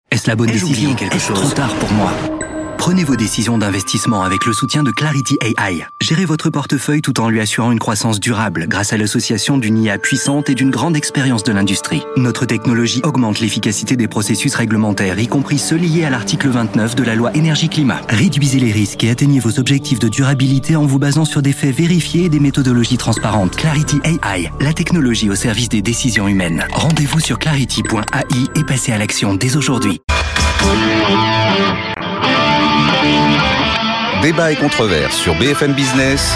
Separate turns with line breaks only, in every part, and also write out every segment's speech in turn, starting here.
Est-ce la bonne décision? Est-ce trop tard pour moi? Prenez vos décisions d'investissement avec le soutien de Clarity AI. Gérez votre portefeuille tout en lui assurant une croissance durable grâce à l'association d'une IA puissante et d'une grande expérience de l'industrie. Notre technologie augmente l'efficacité des processus réglementaires, y compris ceux liés à l'article 29 de la loi Énergie-Climat. Réduisez les risques et atteignez vos objectifs de durabilité en vous basant sur des faits vérifiés et des méthodologies transparentes. Clarity AI, la technologie au service des décisions humaines. Rendez-vous sur clarity.ai et passez à l'action dès aujourd'hui.
Débat et controverse sur BFM Business.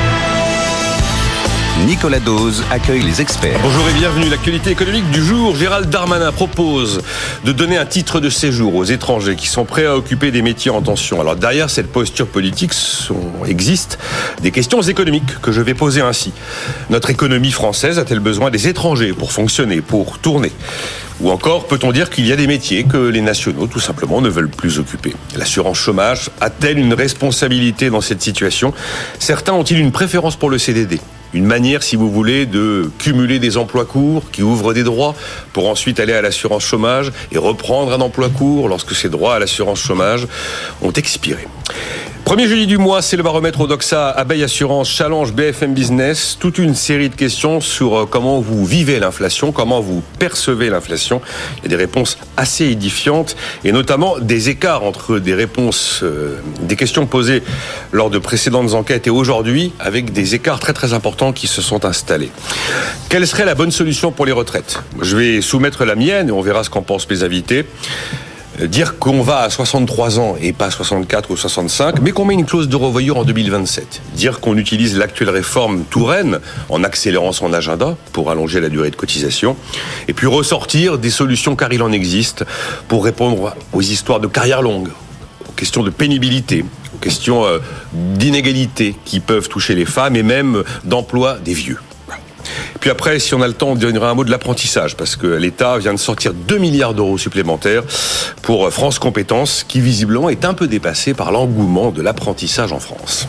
Nicolas Dose accueille les experts.
Bonjour et bienvenue. L'actualité économique du jour. Gérald Darmanin propose de donner un titre de séjour aux étrangers qui sont prêts à occuper des métiers en tension. Alors derrière cette posture politique existent des questions économiques que je vais poser ainsi. Notre économie française a-t-elle besoin des étrangers pour fonctionner, pour tourner ? Ou encore, peut-on dire qu'il y a des métiers que les nationaux, tout simplement, ne veulent plus occuper ? L'assurance chômage a-t-elle une responsabilité dans cette situation ? Certains ont-ils une préférence pour le CDD ? Une manière, si vous voulez, de cumuler des emplois courts qui ouvrent des droits pour ensuite aller à l'assurance chômage et reprendre un emploi court lorsque ces droits à l'assurance chômage ont expiré. 1er jeudi du mois, c'est le baromètre Odoxa, Abeille Assurance, Challenge BFM Business. Toute une série de questions sur comment vous vivez l'inflation, comment vous percevez l'inflation. Il y a des réponses assez édifiantes et notamment des écarts entre des réponses, des questions posées lors de précédentes enquêtes et aujourd'hui avec des écarts très très importants qui se sont installés. Quelle serait la bonne solution pour les retraites ? Je vais soumettre la mienne et on verra ce qu'en pensent mes invités. Dire qu'on va à 63 ans et pas 64 ou 65, mais qu'on met une clause de revoyure en 2027. Dire qu'on utilise l'actuelle réforme Touraine en accélérant son agenda pour allonger la durée de cotisation. Et puis ressortir des solutions, car il en existe, pour répondre aux histoires de carrière longue, aux questions de pénibilité, aux questions d'inégalité qui peuvent toucher les femmes et même d'emploi des vieux. Puis après, si on a le temps, on donnera un mot de l'apprentissage, parce que l'État vient de sortir 2 milliards d'euros supplémentaires pour France Compétences, qui visiblement est un peu dépassé par l'engouement de l'apprentissage en France.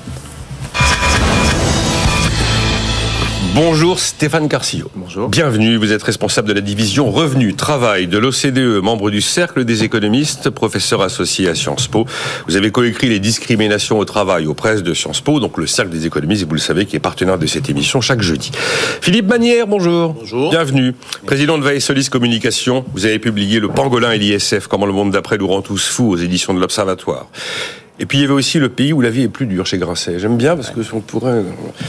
Bonjour Stéphane Carcillo.
Bonjour.
Bienvenue, vous êtes responsable de la division Revenu, Travail de l'OCDE, membre du Cercle des économistes, professeur associé à Sciences Po. Vous avez coécrit les discriminations au travail aux presses de Sciences Po, donc le Cercle des économistes, vous le savez, qui est partenaire de cette émission chaque jeudi. Philippe Manière, bonjour.
Bonjour.
Bienvenue. Président de Vaesolis Communication, vous avez publié Le Pangolin et l'ISF, comment le monde d'après nous rend tous fous aux éditions de l'Observatoire. Et puis il y avait aussi Le Pays où la vie est plus dure chez Grasset. J'aime bien parce que on pourrait...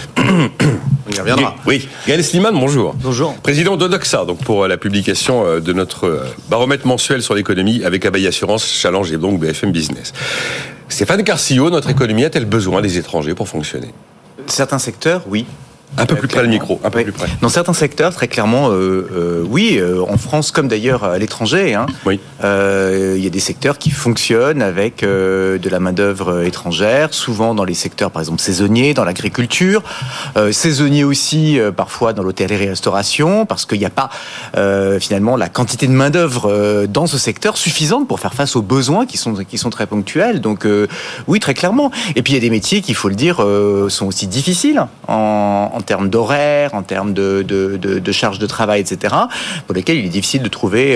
On y reviendra.
Oui. Gaël Sliman, bonjour.
Bonjour.
Président d'Odoxa, donc pour la publication de notre baromètre mensuel sur l'économie avec Abeille Assurance, Challenge et donc BFM Business. Stéphane Carcillo, notre économie a-t-elle besoin des étrangers pour fonctionner ?
Certains secteurs, oui.
Un peu plus près le micro, un peu plus près.
Dans certains secteurs, très clairement, oui, en France comme d'ailleurs à l'étranger,
Oui.
Il y a des secteurs qui fonctionnent avec de la main-d'œuvre étrangère, souvent dans les secteurs, par exemple, saisonniers, dans l'agriculture, saisonniers aussi, parfois dans l'hôtellerie-restauration, parce qu'il n'y a pas, finalement, la quantité de main-d'œuvre dans ce secteur suffisante pour faire face aux besoins qui sont très ponctuels. Donc, oui, très clairement. Et puis, il y a des métiers qui, il faut le dire, sont aussi difficiles en termes d'horaire, en termes de charge de travail, etc., pour lesquels il est difficile de trouver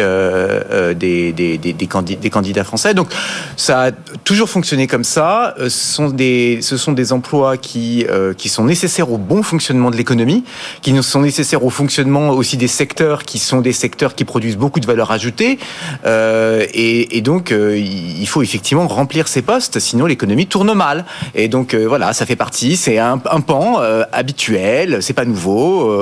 des candidats français. Donc, ça a toujours fonctionné comme ça. Ce sont des emplois qui sont nécessaires au bon fonctionnement de l'économie, qui sont nécessaires au fonctionnement aussi des secteurs qui sont des secteurs qui produisent beaucoup de valeur ajoutée. Et donc, il faut effectivement remplir ces postes, sinon l'économie tourne mal. Et donc, voilà, ça fait partie, c'est un pan habituel. C'est pas nouveau,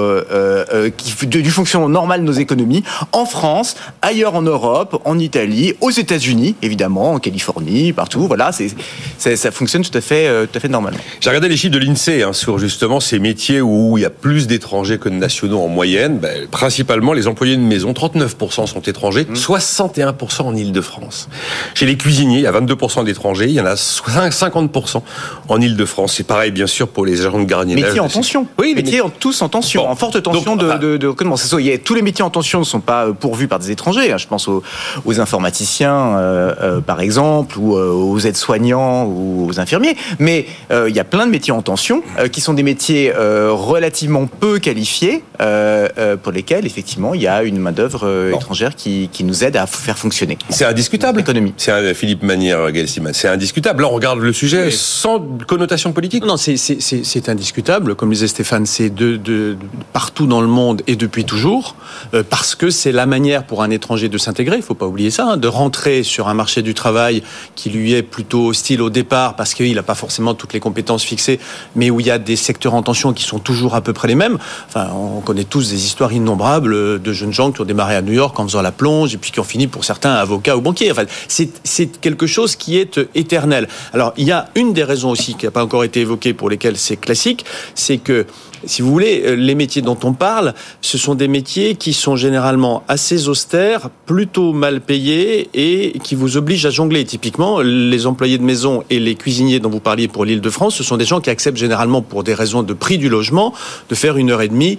du fonctionnement normal de nos économies, en France, ailleurs en Europe, en Italie, aux États-Unis, évidemment, en Californie, partout. Voilà, ça fonctionne tout à fait normalement.
J'ai regardé les chiffres de l'INSEE sur justement ces métiers où il y a plus d'étrangers que de nationaux en moyenne. Principalement, les employés de maison, 39% sont étrangers, 61% en Île-de-France. Chez les cuisiniers, il y a 22% d'étrangers, il y en a 50% en Île-de-France. C'est pareil, bien sûr, pour les agents de gardiennage.
Métiers en tension. Oui, les métiers tous en tension, en forte tension de recrutement. Tous les métiers en tension ne sont pas pourvus par des étrangers. Je pense aux informaticiens, par exemple, ou aux aides-soignants ou aux infirmiers. Mais il y a plein de métiers en tension qui sont des métiers relativement peu qualifiés, pour lesquels, effectivement, il y a une main-d'œuvre étrangère qui nous aide à faire fonctionner.
C'est indiscutable.
L'économie.
C'est Philippe Manière, Gaël Siman. C'est indiscutable. Là, on regarde le sujet sans connotation politique.
Non, c'est indiscutable. Comme disait Stéphane, c'est de partout dans le monde et depuis toujours, parce que c'est la manière pour un étranger de s'intégrer. Il ne faut pas oublier ça, de rentrer sur un marché du travail qui lui est plutôt hostile au départ, parce qu'il n'a pas forcément toutes les compétences fixées, mais où il y a des secteurs en tension qui sont toujours à peu près les mêmes. Enfin, on connaît tous des histoires innombrables de jeunes gens qui ont démarré à New York en faisant la plonge et puis qui ont fini pour certains avocats ou banquiers. Enfin, c'est quelque chose qui est éternel. Alors, il y a une des raisons aussi qui n'a pas encore été évoquée pour lesquelles c'est classique, c'est que, si vous voulez, les métiers dont on parle, ce sont des métiers qui sont généralement assez austères, plutôt mal payés et qui vous obligent à jongler. Typiquement, les employés de maison et les cuisiniers dont vous parliez pour l'Île-de-France, ce sont des gens qui acceptent généralement, pour des raisons de prix du logement, de faire 1h30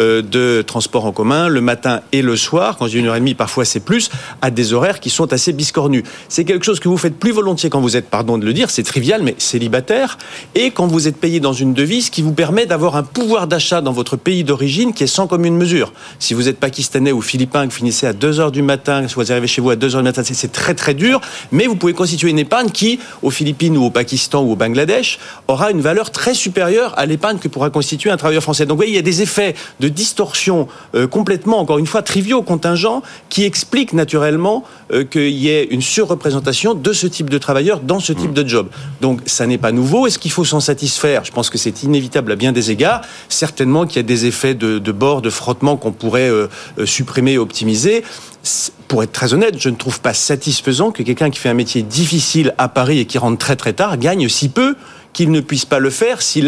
de transport en commun le matin et le soir. Quand je dis 1h30, parfois c'est plus, à des horaires qui sont assez biscornus. C'est quelque chose que vous faites plus volontiers quand vous êtes, pardon de le dire, c'est trivial, mais célibataire, et quand vous êtes payé dans une devise qui vous permet d'avoir un pouvoir d'achat dans votre pays d'origine qui est sans commune mesure. Si vous êtes pakistanais ou philippin, que vous finissez à 2h du matin, si vous arrivez chez vous à 2h du matin, c'est très très dur, mais vous pouvez constituer une épargne qui, aux Philippines ou au Pakistan ou au Bangladesh, aura une valeur très supérieure à l'épargne que pourra constituer un travailleur français. Donc vous voyez, il y a des effets de distorsion complètement, encore une fois, triviaux, contingents, qui expliquent naturellement qu'il y ait une surreprésentation de ce type de travailleurs dans ce type de job. Donc ça n'est pas nouveau. Est-ce qu'il faut s'en satisfaire ? Je pense que c'est inévitable à bien des égards. Certainement qu'il y a des effets de bord, de frottement qu'on pourrait supprimer et optimiser. Pour être très honnête, je ne trouve pas satisfaisant que quelqu'un qui fait un métier difficile à Paris et qui rentre très très tard gagne si peu qu'il ne puisse pas le faire s'il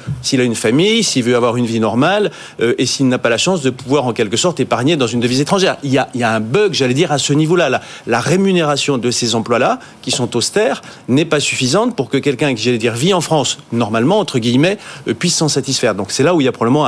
a une famille, s'il veut avoir une vie normale et s'il n'a pas la chance de pouvoir en quelque sorte épargner dans une devise étrangère. Il y a un bug, j'allais dire, à ce niveau-là. La rémunération de ces emplois-là, qui sont austères, n'est pas suffisante pour que quelqu'un qui, j'allais dire, vit en France, normalement, entre guillemets, puisse s'en satisfaire. Donc c'est là où il y a probablement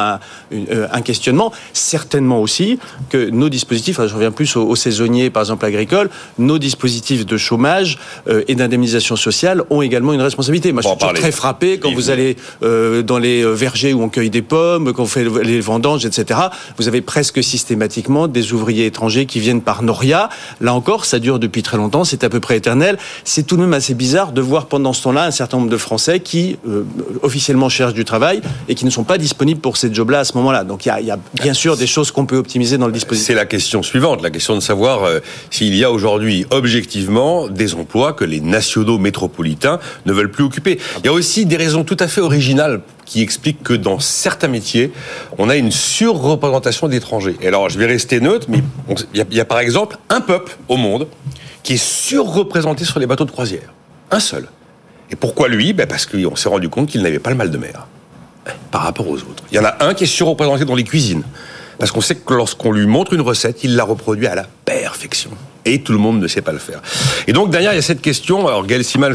un questionnement. Certainement aussi que nos dispositifs, je reviens plus aux saisonniers, par exemple agricoles, nos dispositifs de chômage et d'indemnisation sociale ont également une responsabilité. Moi, je suis très frappé quand vous allez dans les vergers où on cueille des pommes, quand on fait les vendanges, etc. Vous avez presque systématiquement des ouvriers étrangers qui viennent par Noria. Là encore, ça dure depuis très longtemps, c'est à peu près éternel. C'est tout de même assez bizarre de voir pendant ce temps-là un certain nombre de Français qui officiellement cherchent du travail et qui ne sont pas disponibles pour ces jobs-là à ce moment-là. Donc il y a bien sûr des choses qu'on peut optimiser dans le dispositif.
C'est la question suivante, la question de savoir s'il y a aujourd'hui objectivement des emplois que les nationaux métropolitains ne veulent plus occuper. Il y a aussi des raisons tout à fait originales qui expliquent que dans certains métiers, on a une surreprésentation d'étrangers. Et alors, je vais rester neutre, mais il y a par exemple un peuple au monde qui est surreprésenté sur les bateaux de croisière. Un seul. Et pourquoi lui ? Parce qu'on s'est rendu compte qu'il n'avait pas le mal de mer par rapport aux autres. Il y en a un qui est surreprésenté dans les cuisines. Parce qu'on sait que lorsqu'on lui montre une recette, il la reproduit à la perfection. Et tout le monde ne sait pas le faire. Et donc, derrière, il y a cette question. Alors, Gaël Siman,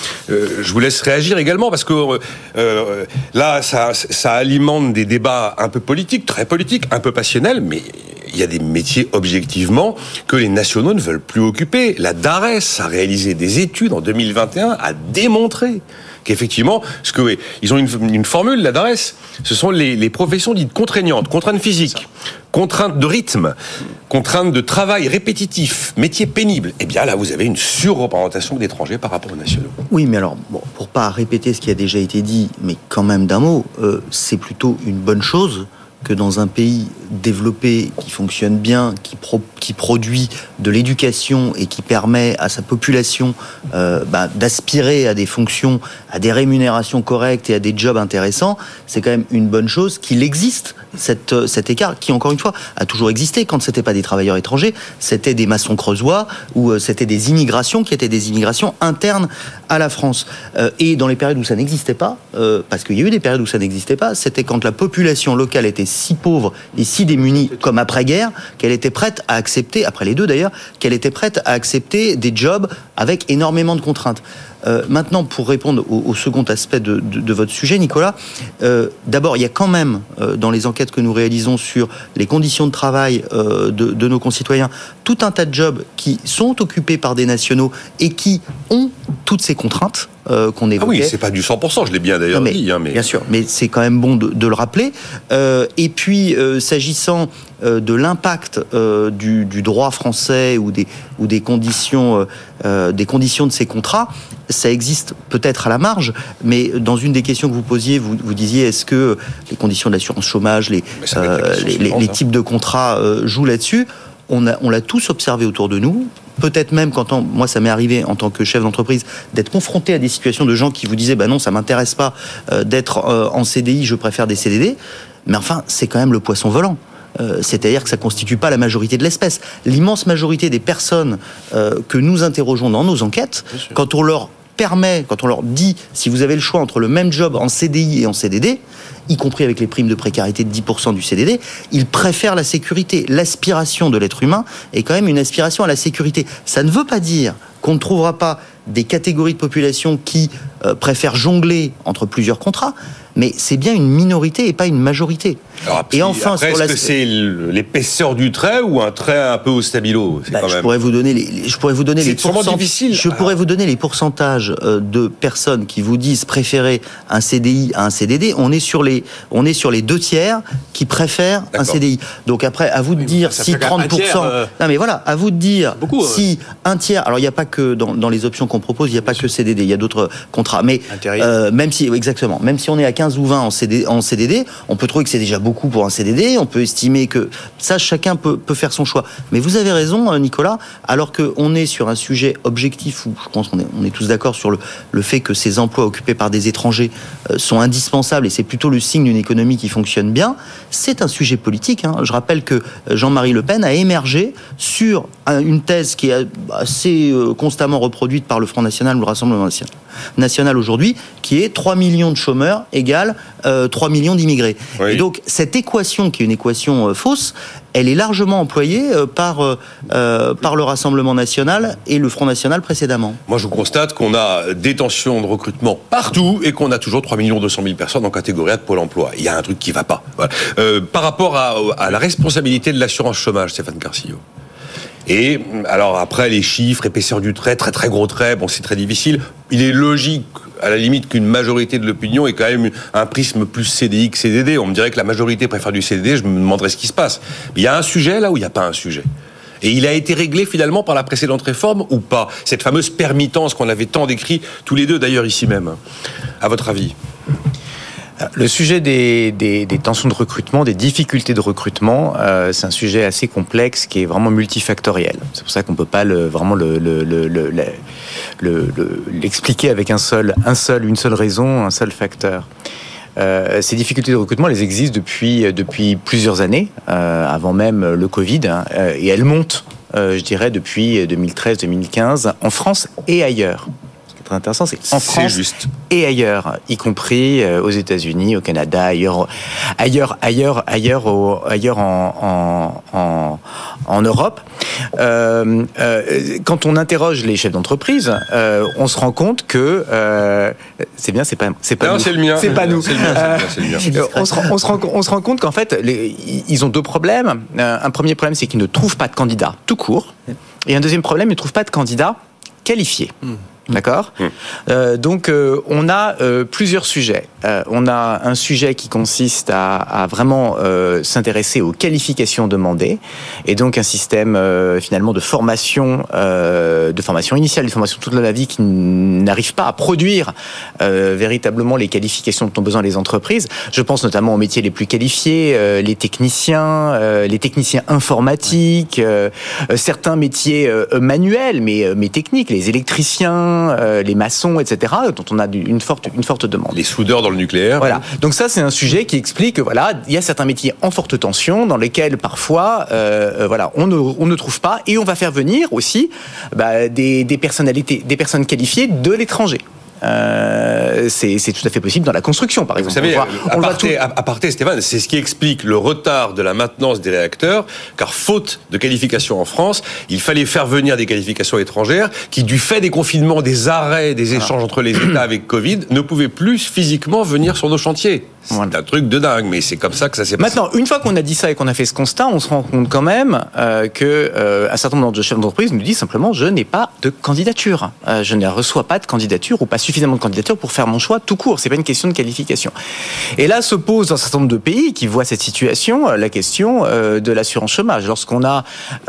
je vous laisse réagir également, parce que là, ça alimente des débats un peu politiques, très politiques, un peu passionnels, mais il y a des métiers, objectivement, que les nationaux ne veulent plus occuper. La DARES a réalisé des études en 2021, a démontré qu'effectivement, ils ont une formule, la DARES, ce sont les professions dites contraignantes, contraintes physiques, contraintes de rythme, contraintes de travail répétitif, métiers pénibles. Eh bien là, vous avez une surreprésentation d'étrangers par rapport aux nationaux.
Oui, mais alors, pour pas répéter ce qui a déjà été dit, mais quand même d'un mot, c'est plutôt une bonne chose que dans un pays développé, qui fonctionne bien, qui produit de l'éducation et qui permet à sa population d'aspirer à des fonctions, à des rémunérations correctes et à des jobs intéressants, c'est quand même une bonne chose qu'il existe cet écart qui, encore une fois, a toujours existé. Quand c'était pas des travailleurs étrangers, c'était des maçons creusois ou c'était des immigrations qui étaient des immigrations internes à la France. Et dans les périodes où ça n'existait pas, parce qu'il y a eu des périodes où ça n'existait pas, c'était quand la population locale était si pauvre et si démunie comme après-guerre, qu'elle était prête à accepter, après les deux d'ailleurs, qu'elle était prête à accepter des jobs avec énormément de contraintes. Maintenant, pour répondre au second aspect de votre sujet, Nicolas, d'abord, il y a quand même, dans les enquêtes que nous réalisons sur les conditions de travail de nos concitoyens, tout un tas de jobs qui sont occupés par des nationaux et qui ont toutes ces contraintes qu'on évoquait.
Ah oui, c'est pas du 100%, je l'ai bien d'ailleurs dit.
Bien sûr, mais c'est quand même bon de le rappeler. Et puis, s'agissant de l'impact du droit français ou des conditions de ces contrats, ça existe peut-être à la marge, mais dans une des questions que vous posiez, vous disiez est-ce que les conditions de l'assurance chômage, les types de contrats jouent là-dessus? On l'a tous observé autour de nous. Peut-être même moi ça m'est arrivé en tant que chef d'entreprise d'être confronté à des situations de gens qui vous disaient non, ça m'intéresse pas d'être en CDI, je préfère des CDD. Mais enfin, c'est quand même le poisson volant. C'est-à-dire que ça constitue pas la majorité de l'espèce. L'immense majorité des personnes que nous interrogeons dans nos enquêtes, quand on leur dit si vous avez le choix entre le même job en CDI et en CDD, y compris avec les primes de précarité de 10% du CDD, ils préfèrent la sécurité. L'aspiration de l'être humain est quand même une aspiration à la sécurité. Ça ne veut pas dire qu'on ne trouvera pas des catégories de population qui préfèrent jongler entre plusieurs contrats, mais c'est bien une minorité et pas une majorité.
Alors, est-ce que c'est l'épaisseur du trait ou un trait un peu au stabilo?
Je pourrais vous donner les pourcentages de personnes qui vous disent préférer un CDI à un CDD. On est sur les 2/3 qui préfèrent un CDI. Donc après, à vous de dire si 30%. Non mais voilà, à vous de dire si un tiers. Alors il n'y a pas que dans les options qu'on propose, il n'y a pas que CDD, il y a d'autres contrats. Mais même si on est à 15 ou 20 en CDD, on peut trouver que c'est déjà beaucoup pour un CDD, on peut estimer que ça, chacun peut faire son choix. Mais vous avez raison, Nicolas, alors qu'on est sur un sujet objectif où je pense qu'on est tous d'accord sur le fait que ces emplois occupés par des étrangers sont indispensables et c'est plutôt le signe d'une économie qui fonctionne bien, c'est un sujet politique. Je rappelle que Jean-Marie Le Pen a émergé sur une thèse qui est assez constamment reproduite par le Front National ou le Rassemblement National aujourd'hui, qui est 3 millions de chômeurs égale 3 millions d'immigrés. Oui. Et donc, cette équation, qui est une équation fausse, elle est largement employée par le Rassemblement National et le Front National précédemment.
Moi, je constate qu'on a des tensions de recrutement partout et qu'on a toujours 3 200 000 personnes en catégorie A de Pôle emploi. Il y a un truc qui ne va pas. Voilà. Par rapport à la responsabilité de l'assurance chômage, Stéphane Carcillo. Et alors après, les chiffres, épaisseur du trait, très très gros trait, c'est très difficile. Il est logique, à la limite, qu'une majorité de l'opinion ait quand même un prisme plus CDI que CDD. On me dirait que la majorité préfère du CDD, je me demanderais ce qui se passe. Mais il y a un sujet là où il n'y a pas un sujet. Et il a été réglé finalement par la précédente réforme ou pas? Cette fameuse permittence qu'on avait tant décrit, tous les deux d'ailleurs ici même. À votre avis?
Le sujet des tensions de recrutement, des difficultés de recrutement, c'est un sujet assez complexe qui est vraiment multifactoriel. C'est pour ça qu'on peut pas l'expliquer avec une seule raison, un seul facteur. Ces difficultés de recrutement, elles existent depuis plusieurs années, avant même le Covid, et elles montent, je dirais, depuis 2013-2015, en France et ailleurs. Très intéressant, c'est en France et ailleurs, y compris aux États-Unis, au Canada, ailleurs en Europe. Quand on interroge les chefs d'entreprise, on se rend compte que c'est bien, c'est pas nous.
C'est le mien.
C'est pas nous.
C'est le mien.
On se rend compte qu'en fait, ils ont deux problèmes. Un premier problème, c'est qu'ils ne trouvent pas de candidats tout court, et un deuxième problème, ils ne trouvent pas de candidats qualifiés. D'accord ? Donc, on a plusieurs sujets. On a un sujet qui consiste à vraiment s'intéresser aux qualifications demandées, et donc un système finalement de formation initiale, de formation toute la vie qui n'arrive pas à produire véritablement les qualifications dont ont besoin les entreprises. Je pense notamment aux métiers les plus qualifiés, les techniciens informatiques, certains métiers manuels mais techniques, les électriciens, les maçons, etc., dont on a une forte demande.
Les soudeurs dans le nucléaire.
Voilà. Donc ça, c'est un sujet qui explique que il y a certains métiers en forte tension dans lesquels parfois, on ne trouve pas, et on va faire venir aussi des personnalités, des personnes qualifiées de l'étranger. c'est tout à fait possible dans la construction, par exemple.
Vous savez,
à
part Stéphane, c'est ce qui explique le retard de la maintenance des réacteurs, car faute de qualification en France, il fallait faire venir des qualifications étrangères qui, du fait des confinements, des arrêts, des échanges entre les États avec Covid, ne pouvaient plus physiquement venir sur nos chantiers. C'est un truc de dingue, mais c'est comme ça que ça s'est passé.
Maintenant, une fois qu'on a dit ça et qu'on a fait ce constat, on se rend compte quand même que un certain nombre de chefs d'entreprise nous disent simplement: je n'ai pas de candidature, je ne reçois pas de candidature ou pas suffisamment de candidatures pour faire mon choix tout court. C'est pas une question de qualification. Et là se pose dans un certain nombre de pays qui voient cette situation la question de l'assurance chômage. Lorsqu'on a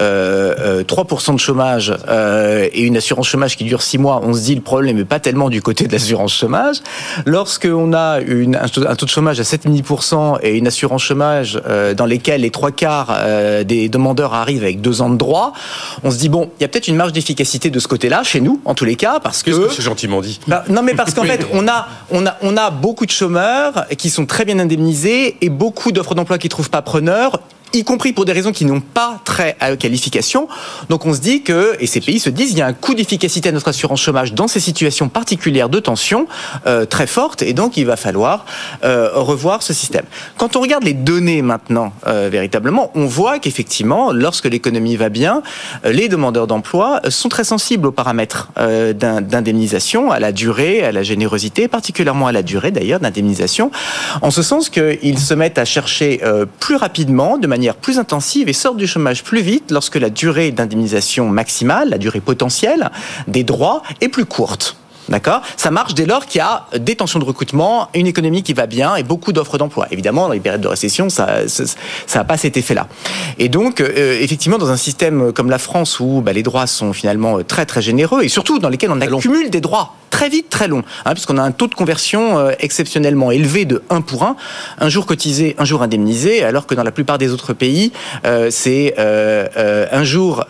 3% de chômage et une assurance chômage qui dure 6 mois, on se dit le problème n'est pas tellement du côté de l'assurance chômage. Lorsqu'on a un taux de chômage à 7,5% et une assurance chômage dans lesquelles les 3/4 des demandeurs arrivent avec 2 ans de droit, on se dit bon, il y a peut-être une marge d'efficacité de ce côté-là, chez nous, en tous les cas, parce que...
Qu'est-ce que c'est gentiment dit ?
Non, mais parce qu'en fait, on a beaucoup de chômeurs qui sont très bien indemnisés et beaucoup d'offres d'emploi qui ne trouvent pas preneurs, y compris pour des raisons qui n'ont pas très à qualification. Donc on se dit que, et ces pays se disent, il y a un coût d'efficacité à notre assurance chômage dans ces situations particulières de tension très fortes, et donc il va falloir revoir ce système. Quand on regarde les données maintenant, véritablement, on voit qu'effectivement, lorsque l'économie va bien, les demandeurs d'emploi sont très sensibles aux paramètres d'indemnisation, à la durée, à la générosité, particulièrement à la durée d'ailleurs d'indemnisation, en ce sens qu'ils se mettent à chercher plus rapidement, de manière plus intensive, et sortent du chômage plus vite lorsque la durée d'indemnisation maximale, la durée potentielle des droits, est plus courte. D'accord ? Ça marche dès lors qu'il y a des tensions de recrutement, une économie qui va bien et beaucoup d'offres d'emploi. Évidemment, dans les périodes de récession, ça n'a pas cet effet-là. Et donc, effectivement, dans un système comme la France où les droits sont finalement très très généreux et surtout dans lesquels on accumule des droits très vite, très longs, puisqu'on a un taux de conversion exceptionnellement élevé de 1 pour 1, un jour cotisé, un jour indemnisé, alors que dans la plupart des autres pays, c'est un jour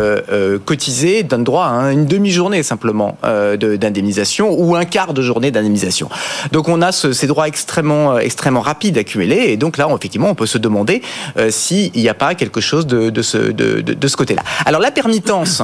cotisé donne droit à une demi-journée simplement d'indemnisation ou un quart de journée d'indemnisation. Donc on a ces droits extrêmement rapides accumulés, et donc là effectivement on peut se demander s'il n'y a pas quelque chose de ce côté-là. Alors la permittence,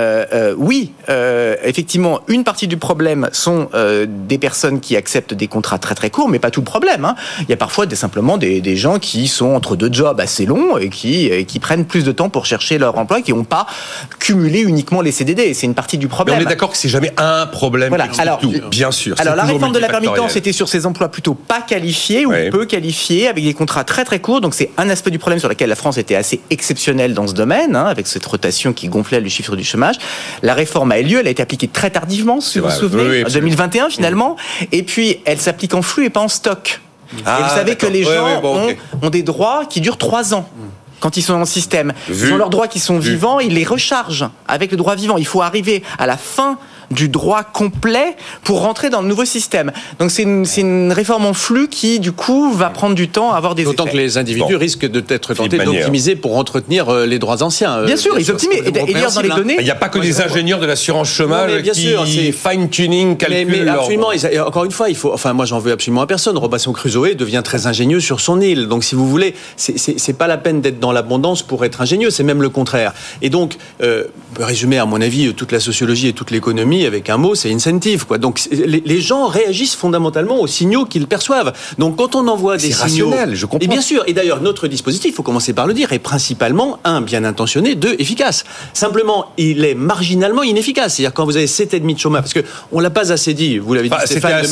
oui, effectivement, une partie du problème sont des personnes qui acceptent des contrats très très courts, mais pas tout le problème. Il y a parfois simplement des gens qui sont entre 2 jobs assez longs et qui prennent plus de temps pour chercher leur emploi, qui n'ont pas cumulé uniquement les CDD. C'est une partie du problème.
Mais on est d'accord que c'est jamais un problème.
Voilà. Alors,
tout, bien sûr.
Alors la réforme de la permittence était sur ces emplois plutôt pas qualifiés ou peu qualifiés, avec des contrats très très courts. Donc c'est un aspect du problème sur lequel la France était assez exceptionnelle dans ce domaine, avec cette rotation qui gonflait le chiffre du chômage. La réforme a eu lieu, elle a été appliquée très tardivement, si vous vous souvenez, en 2021 finalement, et puis elle s'applique en flux et pas en stock. Et vous savez que les gens ont des droits qui durent 3 ans. Quand ils sont en système, ils ont leurs droits qui sont vivants, ils les rechargent avec le droit vivant. Il faut arriver à la fin du droit complet pour rentrer dans le nouveau système. Donc c'est une réforme en flux qui, du coup, va prendre du temps à avoir des effets.
D'autant que les individus risquent d'être tentés d'optimiser pour entretenir les droits anciens.
Bien sûr, ils optimisent. Et d'ailleurs, dans les données...
Il n'y a pas que des ingénieurs de l'assurance chômage qui fine-tuning, calculent
mais absolument, encore une fois, moi j'en veux absolument à personne. Robinson Crusoe devient très ingénieux sur son île. Donc si vous voulez, c'est pas la peine d'être dans l'abondance pour être ingénieux, c'est même le contraire. Et donc, on peut résumer à mon avis toute la sociologie et toute l'économie avec un mot, c'est incentive, quoi. Donc les gens réagissent fondamentalement aux signaux qu'ils perçoivent. Donc quand on envoie des signaux,
rationnel, je comprends.
Et bien sûr, et d'ailleurs notre dispositif, il faut commencer par le dire, est principalement bien intentionné, efficace. Simplement, il est marginalement inefficace. C'est-à-dire quand vous avez 7,5 de chômage, parce que on l'a pas assez dit, vous l'avez dit Stéphane,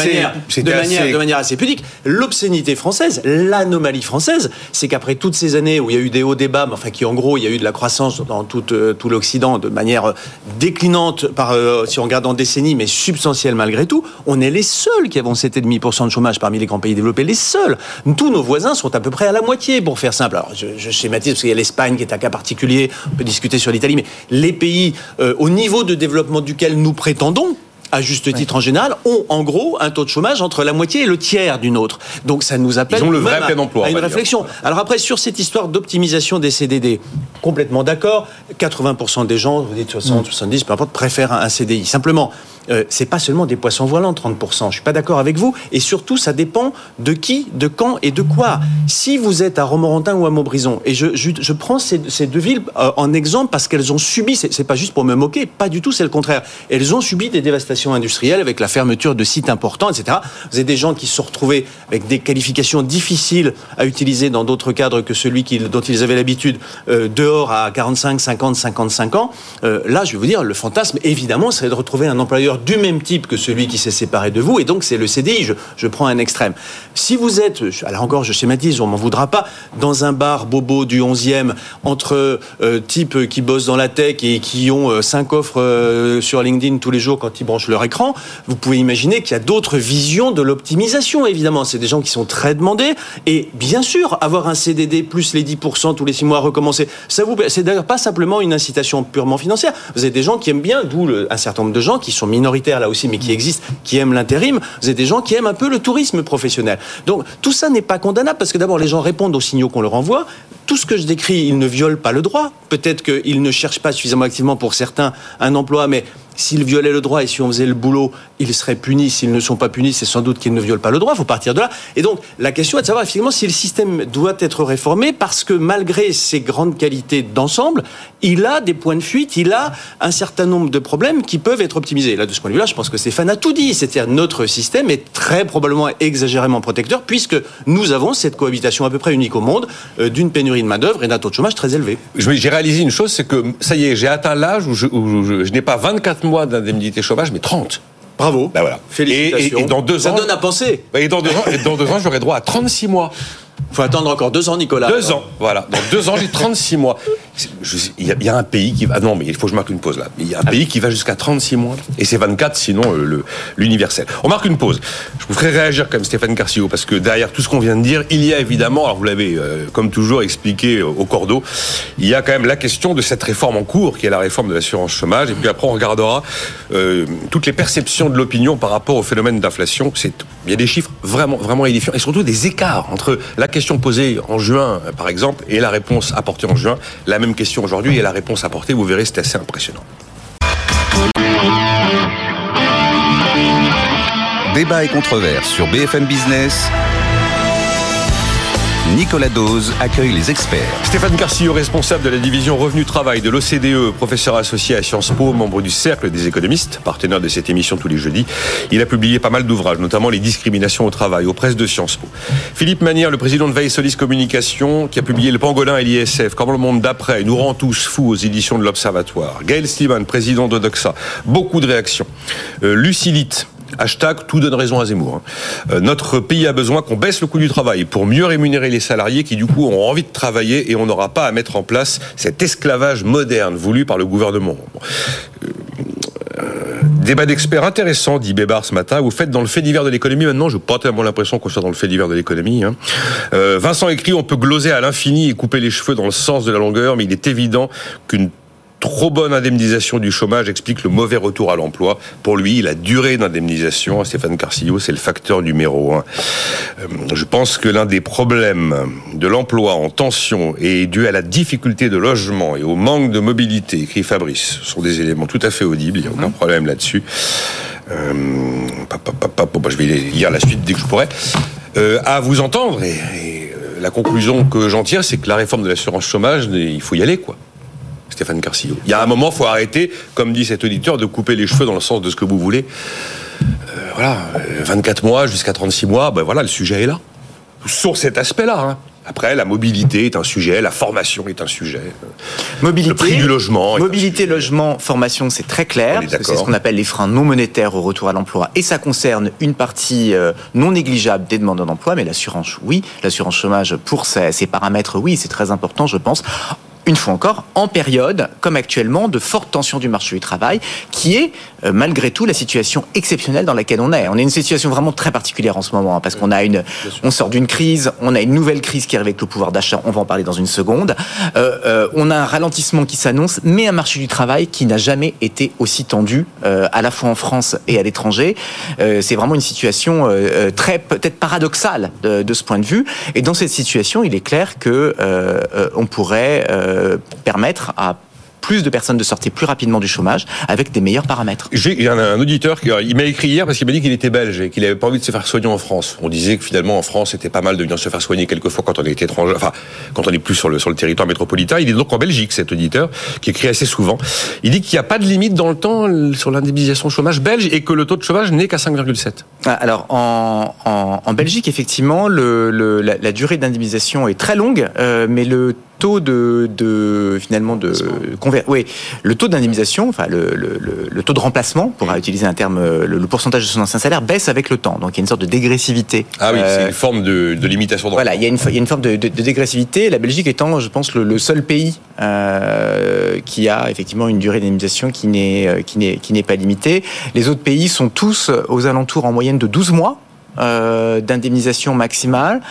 de manière assez pudique, l'obscénité française, l'anomalie française, c'est qu'après toutes ces années où il y a eu des hauts, des bas, mais enfin qui en gros il y a eu de la croissance dans tout l'Occident de manière déclinante si on regarde en décennies, mais substantielle malgré tout, on est les seuls qui avons 7,5% de chômage parmi les grands pays développés, les seuls. Tous nos voisins sont à peu près à la moitié, pour faire simple. Alors je schématise parce qu'il y a l'Espagne qui est un cas particulier, on peut discuter sur l'Italie, mais les pays au niveau de développement duquel nous prétendons, à juste titre en général, ont en gros un taux de chômage entre la moitié et le tiers d'une autre. Donc ça nous appelle
le vrai plein emploi,
à une réflexion. Alors après, sur cette histoire d'optimisation des CDD, complètement d'accord, 80% des gens, vous dites 60, 70, peu importe, préfèrent un CDI. Simplement, c'est pas seulement des poissons volants, 30%. Je suis pas d'accord avec vous. Et surtout, ça dépend de qui, de quand et de quoi. Si vous êtes à Romorantin ou à Montbrison, et je prends ces 2 villes en exemple parce qu'elles ont subi, c'est pas juste pour me moquer, pas du tout, c'est le contraire. Elles ont subi des dévastations délocalisation industrielle, avec la fermeture de sites importants, etc. Vous avez des gens qui se sont retrouvés avec des qualifications difficiles à utiliser dans d'autres cadres que celui dont ils avaient l'habitude, dehors à 45, 50, 55 ans. Là, je vais vous dire, le fantasme, évidemment, serait de retrouver un employeur du même type que celui qui s'est séparé de vous, et donc c'est le CDI. Je prends un extrême. Si vous êtes, alors encore, je schématise, on m'en voudra pas, dans un bar bobo du 11e, entre types qui bossent dans la tech et qui ont 5 offres sur LinkedIn tous les jours quand ils branchent leur écran, vous pouvez imaginer qu'il y a d'autres visions de l'optimisation, évidemment. C'est des gens qui sont très demandés, et bien sûr, avoir un CDD plus les 10% tous les 6 mois à recommencer, c'est d'ailleurs pas simplement une incitation purement financière. Vous avez des gens qui aiment bien, d'où un certain nombre de gens qui sont minoritaires là aussi, mais qui existent, qui aiment l'intérim. Vous avez des gens qui aiment un peu le tourisme professionnel. Donc tout ça n'est pas condamnable, parce que d'abord les gens répondent aux signaux qu'on leur envoie. Tout ce que je décris, ils ne violent pas le droit. Peut-être qu'ils ne cherchent pas suffisamment activement pour certains un emploi, mais s'ils violaient le droit et si on faisait le boulot, ils seraient punis. S'ils ne sont pas punis, c'est sans doute qu'ils ne violent pas le droit. Il faut partir de là. Et donc, la question est de savoir effectivement si le système doit être réformé, parce que malgré ses grandes qualités d'ensemble, il a des points de fuite, il a un certain nombre de problèmes qui peuvent être optimisés. Là, de ce point de vue-là, je pense que Stéphane a tout dit. C'est-à-dire, notre système est très probablement exagérément protecteur, puisque nous avons cette cohabitation à peu près unique au monde, d'une pénurie de main-d'œuvre et d'un taux de chômage très élevé.
J'ai réalisé une chose, c'est que ça y est, j'ai atteint l'âge où je n'ai pas 24 mois d'indemnité chômage, mais 30.
Bravo.
Ben voilà.
Félicitations.
Et dans 2 ans.
Ça donne à penser.
Et dans 2 ans, j'aurai droit à 36 mois.
Il faut attendre encore 2 ans, Nicolas.
2 ans, voilà. Dans 2 ans, j'ai 36 mois. Il y a un pays qui va... Non, mais il faut que je marque une pause là. Il y a un pays qui va jusqu'à 36 mois. Et c'est 24, sinon l'universel. On marque une pause. Je vous ferai réagir comme Stéphane Carcillo, parce que derrière tout ce qu'on vient de dire, il y a évidemment, alors vous l'avez comme toujours expliqué au cordeau, il y a quand même la question de cette réforme en cours, qui est la réforme de l'assurance chômage. Et puis après, on regardera toutes les perceptions de l'opinion par rapport au phénomène d'inflation. Il y a des chiffres vraiment, vraiment édifiants. Et surtout des écarts entre la question posée en juin, par exemple, et la réponse apportée en juin. La même question aujourd'hui et la réponse apportée, vous verrez, c'est assez impressionnant.
Débat et controverse sur BFM Business. Nicolas Dose accueille les experts.
Stéphane Carcillo, responsable de la division Revenu Travail de l'OCDE, professeur associé à Sciences Po, membre du Cercle des économistes, partenaire de cette émission tous les jeudis. Il a publié pas mal d'ouvrages, notamment Les discriminations au travail, aux presses de Sciences Po. Philippe Manière, le président de Veille Solis Communication, qui a publié Le Pangolin et l'ISF, Comment le monde d'après nous rend tous fous aux éditions de l'Observatoire. Gaël Sliman, président de Doxa. Beaucoup de réactions. Lucilite. Hashtag tout donne raison à Zemmour. Notre pays a besoin qu'on baisse le coût du travail pour mieux rémunérer les salariés qui du coup ont envie de travailler, et on n'aura pas à mettre en place cet esclavage moderne voulu par le gouvernement. Débat d'experts intéressant, dit Bébar ce matin. Vous faites dans le fait divers de l'économie. Maintenant, je n'ai pas tellement l'impression qu'on soit dans le fait divers de l'économie. Vincent écrit, on peut gloser à l'infini et couper les cheveux dans le sens de la longueur, mais il est évident qu'une trop bonne indemnisation du chômage explique le mauvais retour à l'emploi. Pour lui, la durée d'indemnisation, Stéphane Carcillo, c'est le facteur numéro 1. Je pense que l'un des problèmes de l'emploi en tension est dû à la difficulté de logement et au manque de mobilité, écrit Fabrice. Ce sont des éléments tout à fait audibles, il n'y a aucun problème là-dessus. Je vais lire la suite dès que je pourrai. À vous entendre, et la conclusion que j'en tire, c'est que la réforme de l'assurance chômage, il faut y aller, quoi. Stéphane Carcillo. Il y a un moment, il faut arrêter, comme dit cet auditeur, de couper les cheveux dans le sens de ce que vous voulez. 24 mois jusqu'à 36 mois, le sujet est là. Sur cet aspect-là. Après, la mobilité est un sujet, la formation est un sujet.
Mobilité,
le prix du logement.
Mobilité, logement, formation, c'est très clair. Parce que c'est ce qu'on appelle les freins non monétaires au retour à l'emploi. Et ça concerne une partie non négligeable des demandeurs d'emploi. Mais l'assurance, oui. L'assurance chômage, pour ses paramètres, oui, c'est très important, je pense. Une fois encore, en période, comme actuellement, de forte tension du marché du travail, qui est, malgré tout, la situation exceptionnelle dans laquelle on est. On est une situation vraiment très particulière en ce moment, parce qu'on a on sort d'une crise, on a une nouvelle crise qui arrive avec le pouvoir d'achat, on va en parler dans une seconde. On a un ralentissement qui s'annonce, mais un marché du travail qui n'a jamais été aussi tendu, à la fois en France et à l'étranger. C'est vraiment une situation très, peut-être paradoxale de ce point de vue. Et dans cette situation, il est clair que on pourrait permettre à plus de personnes de sortir plus rapidement du chômage avec des meilleurs paramètres.
Il y en a un auditeur qui m'a écrit hier parce qu'il m'a dit qu'il était belge et qu'il n'avait pas envie de se faire soigner en France. On disait que finalement en France c'était pas mal de venir se faire soigner quelquefois quand on est étranger, enfin quand on est plus sur le territoire métropolitain. Il est donc en Belgique, cet auditeur, qui écrit assez souvent. Il dit qu'il n'y a pas de limite dans le temps sur l'indemnisation chômage belge et que le taux de chômage n'est qu'à 5,7.
Alors en Belgique, effectivement, la durée d'indemnisation est très longue, mais le taux le taux d'indemnisation, enfin le taux de remplacement, pour utiliser un terme, le pourcentage de son ancien salaire baisse avec le temps. Donc il y a une sorte de dégressivité.
Ah oui, c'est une forme de limitation d'emploi.
Voilà, il y a une forme de dégressivité. La Belgique étant, je pense, le seul pays qui a effectivement une durée d'indemnisation qui n'est pas limitée. Les autres pays sont tous aux alentours en moyenne de 12 mois. D'indemnisation maximale.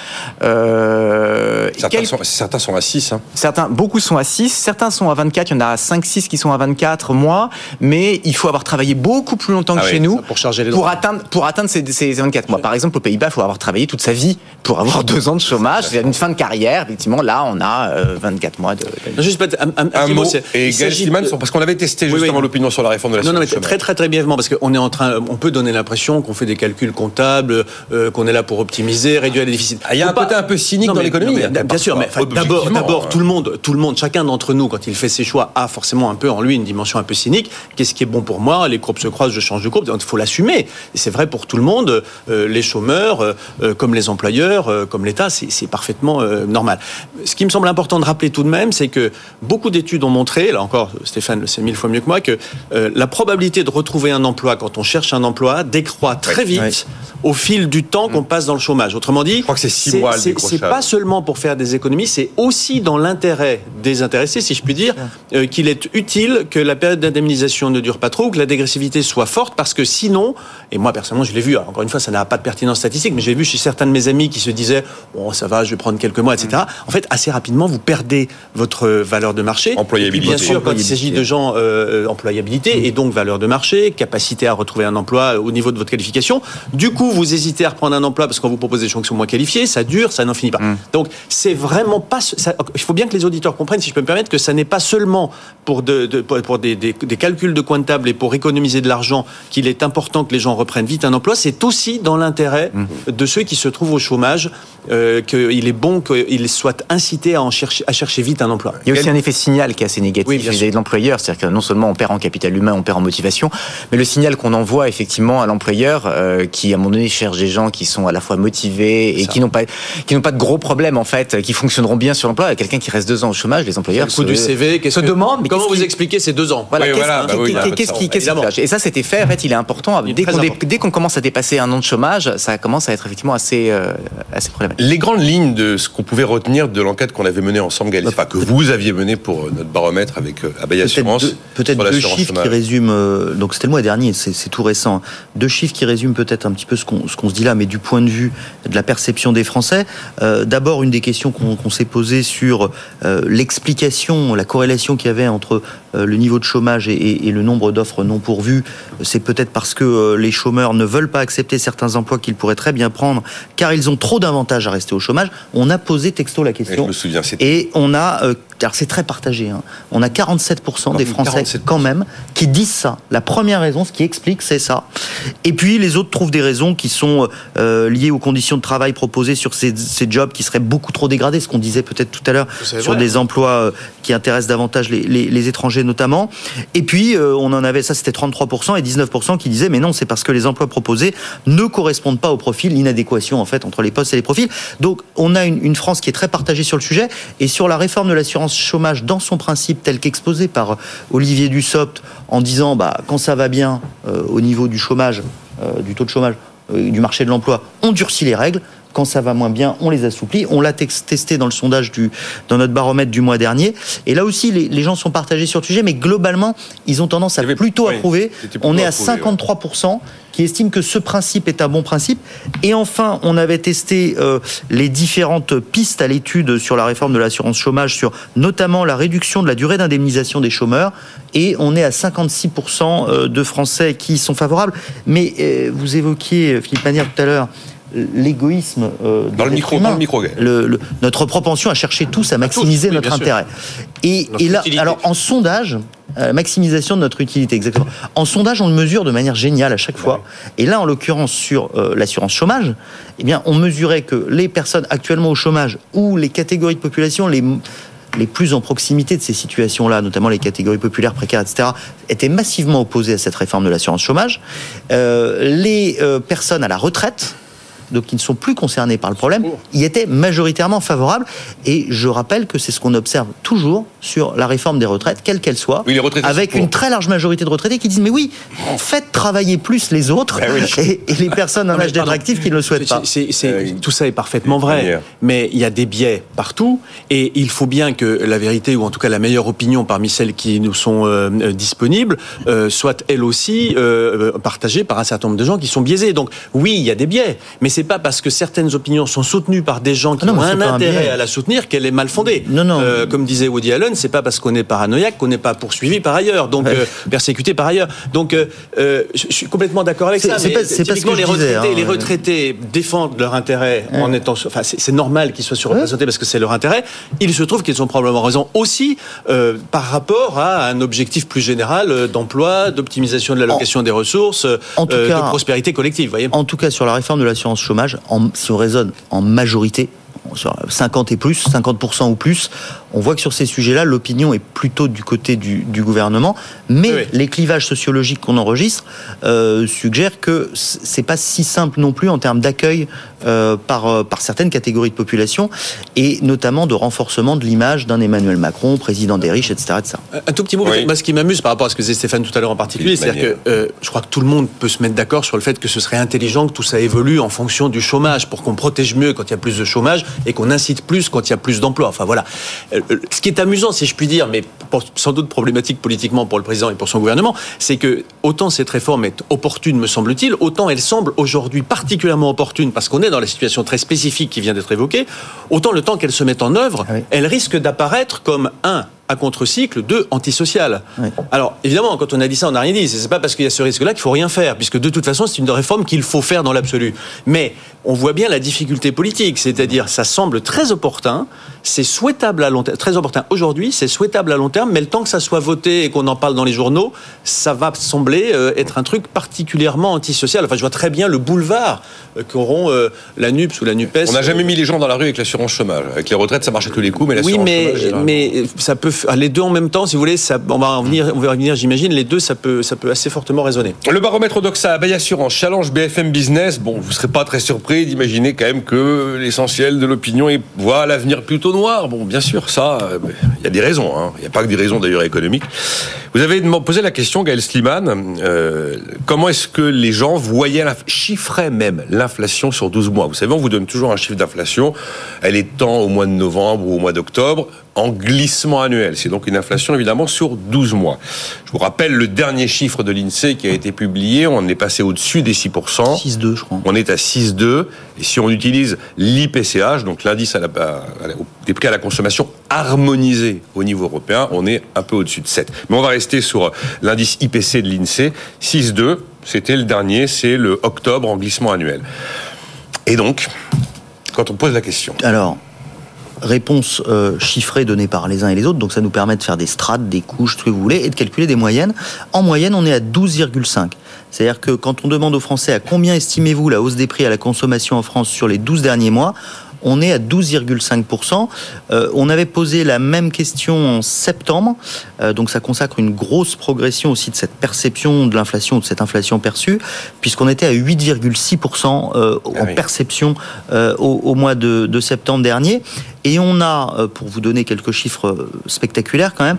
Certains sont à 6.
Beaucoup sont à 6, certains sont à 24, il y en a 5-6 qui sont à 24 mois, mais il faut avoir travaillé beaucoup plus longtemps que chez nous pour atteindre ces 24 mois. Par exemple, aux Pays-Bas, il faut avoir travaillé toute sa vie pour avoir 2 ans de chômage. C'est une fin de carrière, effectivement, là, on a 24 mois de...
Juste un
mot, et Gaël Slimane, parce qu'on avait testé justement l'opinion sur la réforme de la
Non, mais très brièvement, parce qu'on peut donner l'impression qu'on fait des calculs comptables, qu'on est là pour optimiser, réduire les déficits.
Il y a un côté un peu cynique dans l'économie.
Bien sûr, mais d'abord, tout le monde, chacun d'entre nous, quand il fait ses choix, a forcément un peu en lui une dimension un peu cynique. Qu'est-ce qui est bon pour moi ? Les courbes se croisent, je change de courbe. Il faut l'assumer. Et c'est vrai pour tout le monde, les chômeurs, comme les employeurs, comme l'État, c'est parfaitement normal. Ce qui me semble important de rappeler tout de même, c'est que beaucoup d'études ont montré, là encore, Stéphane le sait 1000 fois mieux que moi, que la probabilité de retrouver un emploi quand on cherche un emploi décroît très vite au fil du temps qu'on passe dans le chômage. Autrement dit,
je crois que c'est 6 mois le décrochage.
C'est pas seulement pour faire des économies, c'est aussi dans l'intérêt des intéressés, si je puis dire, qu'il est utile que la période d'indemnisation ne dure pas trop, ou que la dégressivité soit forte, parce que sinon, et moi personnellement je l'ai vu, encore une fois ça n'a pas de pertinence statistique, mais j'ai vu chez certains de mes amis qui se disaient bon ça va, je vais prendre quelques mois, etc. En fait, assez rapidement vous perdez votre valeur de marché.
Employabilité.
Et puis, bien sûr, quand il s'agit de gens employabilité et donc valeur de marché, capacité à retrouver un emploi au niveau de votre qualification. Du coup, vous hésitez à reprendre un emploi parce qu'on vous propose des gens qui sont moins qualifiés, ça dure, ça n'en finit pas. Donc, c'est vraiment pas... il faut bien que les auditeurs comprennent, si je peux me permettre, que ça n'est pas seulement pour des calculs de coin de table et pour économiser de l'argent qu'il est important que les gens reprennent vite un emploi, c'est aussi dans l'intérêt de ceux qui se trouvent au chômage qu'il est bon qu'ils soient incités à chercher vite un emploi.
Il y a aussi un effet signal qui est assez négatif vis-à-vis de l'employeur, c'est-à-dire que non seulement on perd en capital humain, on perd en motivation, mais le signal qu'on envoie effectivement à l'employeur qui à un moment donné cherche des gens qui sont à la fois motivés et qui n'ont pas de gros problèmes en fait, qui fonctionneront bien sur l'emploi. Quelqu'un qui reste 2 ans au chômage, les employeurs
se demandent
mais
comment vous expliquez ces 2 ans.
Voilà, qu'est-ce qui fait? Et ça, cet effet, en fait, il est important. Dès qu'on commence à dépasser 1 an de chômage, ça commence à être effectivement assez problématique.
Les grandes lignes de ce qu'on pouvait retenir de l'enquête qu'on avait menée ensemble, Gaël, que vous aviez menée pour notre baromètre avec Abeille Assurance.
Peut-être 2 chiffres qui résument. Donc c'était le mois dernier, c'est tout récent. 2 chiffres qui résument peut-être un petit peu ce qu'on se dit là, mais du point de vue de la perception des Français. D'abord, une des questions qu'on s'est posées sur l'explication, la corrélation qu'il y avait entre le niveau de chômage et le nombre d'offres non pourvues. C'est peut-être parce que les chômeurs ne veulent pas accepter certains emplois qu'ils pourraient très bien prendre, car ils ont trop d'avantages à rester au chômage. On a posé texto la question.
Et je me souviens,
et on a, car c'est très partagé, on a 47% des Français 47%. Quand même qui disent ça. La première raison, ce qui explique, c'est ça. Et puis les autres trouvent des raisons qui sont liées aux conditions de travail proposées sur ces jobs qui seraient beaucoup trop dégradés, ce qu'on disait peut-être tout à l'heure sur des emplois qui intéressent davantage les étrangers notamment. Et puis on en avait, ça c'était 33% et 19% qui disaient mais non, c'est parce que les emplois proposés ne correspondent pas au profil, l'inadéquation en fait entre les postes et les profils. Donc on a une France qui est très partagée sur le sujet. Et sur la réforme de l'assurance chômage dans son principe tel qu'exposé par Olivier Dussopt en disant quand ça va bien au niveau du chômage, du taux de chômage, du marché de l'emploi, on durcit les règles. Quand ça va moins bien, on les assouplit. On l'a testé dans le sondage dans notre baromètre du mois dernier. Et là aussi, les gens sont partagés sur le sujet, mais globalement, ils ont tendance à plutôt approuver. On est à 53% qui estiment que ce principe est un bon principe. Et enfin, on avait testé les différentes pistes à l'étude sur la réforme de l'assurance chômage, sur notamment la réduction de la durée d'indemnisation des chômeurs. Et on est à 56% de Français qui sont favorables. Mais vous évoquiez, Philippe Manière, tout à l'heure, l'égoïsme
dans le micro
notre propension à chercher tous à maximiser notre intérêt. Et là, alors en sondage, maximisation de notre utilité, exactement. En sondage, on le mesure de manière géniale à chaque fois. Et là, en l'occurrence, sur l'assurance chômage, eh bien, on mesurait que les personnes actuellement au chômage ou les catégories de population les plus en proximité de ces situations-là, notamment les catégories populaires, précaires, etc., étaient massivement opposées à cette réforme de l'assurance chômage. Les personnes à la retraite, donc qui ne sont plus concernés par le problème, y étaient majoritairement favorables. Et je rappelle que c'est ce qu'on observe toujours sur la réforme des retraites, quelle qu'elle soit, avec une très large majorité de retraités qui disent « Mais oui, en fait, travaillez plus les autres et les personnes en âge d'être actifs qui ne le souhaitent pas. »
Tout ça est parfaitement vrai, mais il y a des biais partout et il faut bien que la vérité, ou en tout cas la meilleure opinion parmi celles qui nous sont disponibles, soit elle aussi partagée par un certain nombre de gens qui sont biaisés. Donc oui, il y a des biais, mais c'est pas parce que certaines opinions sont soutenues par des gens qui ont un intérêt à la soutenir qu'elle est mal fondée. Comme disait Woody Allen, c'est pas parce qu'on est paranoïaque qu'on n'est pas poursuivi par ailleurs, donc persécuté par ailleurs. Donc je suis complètement d'accord avec ça.
C'est pas ce que je disais,
les retraités défendent leur intérêt en étant, enfin c'est normal qu'ils soient surreprésentés parce que c'est leur intérêt. Il se trouve qu'ils ont probablement raison aussi par rapport à un objectif plus général d'emploi, d'optimisation de l'allocation des ressources, de prospérité collective. Voyez.
En tout cas, sur la réforme de l'assurance chômage, si on raisonne en majorité, sur 50 et plus, 50% ou plus, on voit que sur ces sujets-là, l'opinion est plutôt du côté du gouvernement, mais les clivages sociologiques qu'on enregistre suggèrent que c'est pas si simple non plus en termes d'accueil par certaines catégories de population, et notamment de renforcement de l'image d'un Emmanuel Macron, président des riches, etc.
Un tout petit mot, moi ce qui m'amuse par rapport à ce que disait Stéphane tout à l'heure en particulier, c'est-à-dire que je crois que tout le monde peut se mettre d'accord sur le fait que ce serait intelligent que tout ça évolue en fonction du chômage, pour qu'on protège mieux quand il y a plus de chômage et qu'on incite plus quand il y a plus d'emplois. Enfin voilà. Ce qui est amusant, si je puis dire, mais sans doute problématique politiquement pour le président et pour son gouvernement, c'est que autant cette réforme est opportune, me semble-t-il, autant elle semble aujourd'hui particulièrement opportune parce qu'on est dans la situation très spécifique qui vient d'être évoquée, autant le temps qu'elle se mette en œuvre, elle risque d'apparaître comme à contre-cycle, 2, antisocial. Alors, évidemment, quand on a dit ça, on n'a rien dit. C'est pas parce qu'il y a ce risque-là qu'il faut rien faire, puisque de toute façon, c'est une réforme qu'il faut faire dans l'absolu. Mais on voit bien la difficulté politique, c'est-à-dire, ça semble très opportun, c'est souhaitable à long terme, très opportun aujourd'hui, c'est souhaitable à long terme, mais le temps que ça soit voté et qu'on en parle dans les journaux, ça va sembler être un truc particulièrement antisocial. Enfin, je vois très bien le boulevard qu'auront la NUPS ou la NUPES.
On n'a jamais mis les gens dans la rue avec l'assurance chômage. Avec les retraites, ça marche à tous les coups, mais l'assurance chômage...
mais ça peut... Les deux en même temps, si vous voulez, on va revenir, j'imagine, les deux, ça peut assez fortement résonner.
Le baromètre Doxa, Bay Assurance, challenge BFM Business. Bon, vous ne serez pas très surpris d'imaginer quand même que l'essentiel de l'opinion voit l'avenir plutôt noir. Bon, bien sûr, ça, il y a des raisons. Il n'y a pas que des raisons d'ailleurs économiques. Vous avez posé la question, Gaël Sliman, comment est-ce que les gens chiffraient même l'inflation sur 12 mois? Vous savez, on vous donne toujours un chiffre d'inflation. Elle est tant au mois de novembre ou au mois d'octobre, en glissement annuel. C'est donc une inflation, évidemment, sur 12 mois. Je vous rappelle le dernier chiffre de l'INSEE qui a été publié. On est passé au-dessus des 6%.
6,2, je crois.
On est à 6,2. Et si on utilise l'IPCH, donc l'indice des prix à la consommation harmonisé au niveau européen, on est un peu au-dessus de 7. Mais on va rester sur l'indice IPC de l'INSEE. 6,2, c'était le dernier, c'est le octobre en glissement annuel. Et donc, quand on pose la question...
Alors, réponse chiffrée donnée par les uns et les autres, donc ça nous permet de faire des strates, des couches, ce que vous voulez, et de calculer des moyennes. En moyenne, on est à 12,5. C'est-à-dire que quand on demande aux Français à combien estimez-vous la hausse des prix à la consommation en France sur les 12 derniers mois, on est à 12,5%. On avait posé la même question en septembre, donc ça consacre une grosse progression aussi de cette perception de l'inflation, de cette inflation perçue, puisqu'on était à 8,6% en perception au mois de septembre dernier. Et on a, pour vous donner quelques chiffres spectaculaires quand même,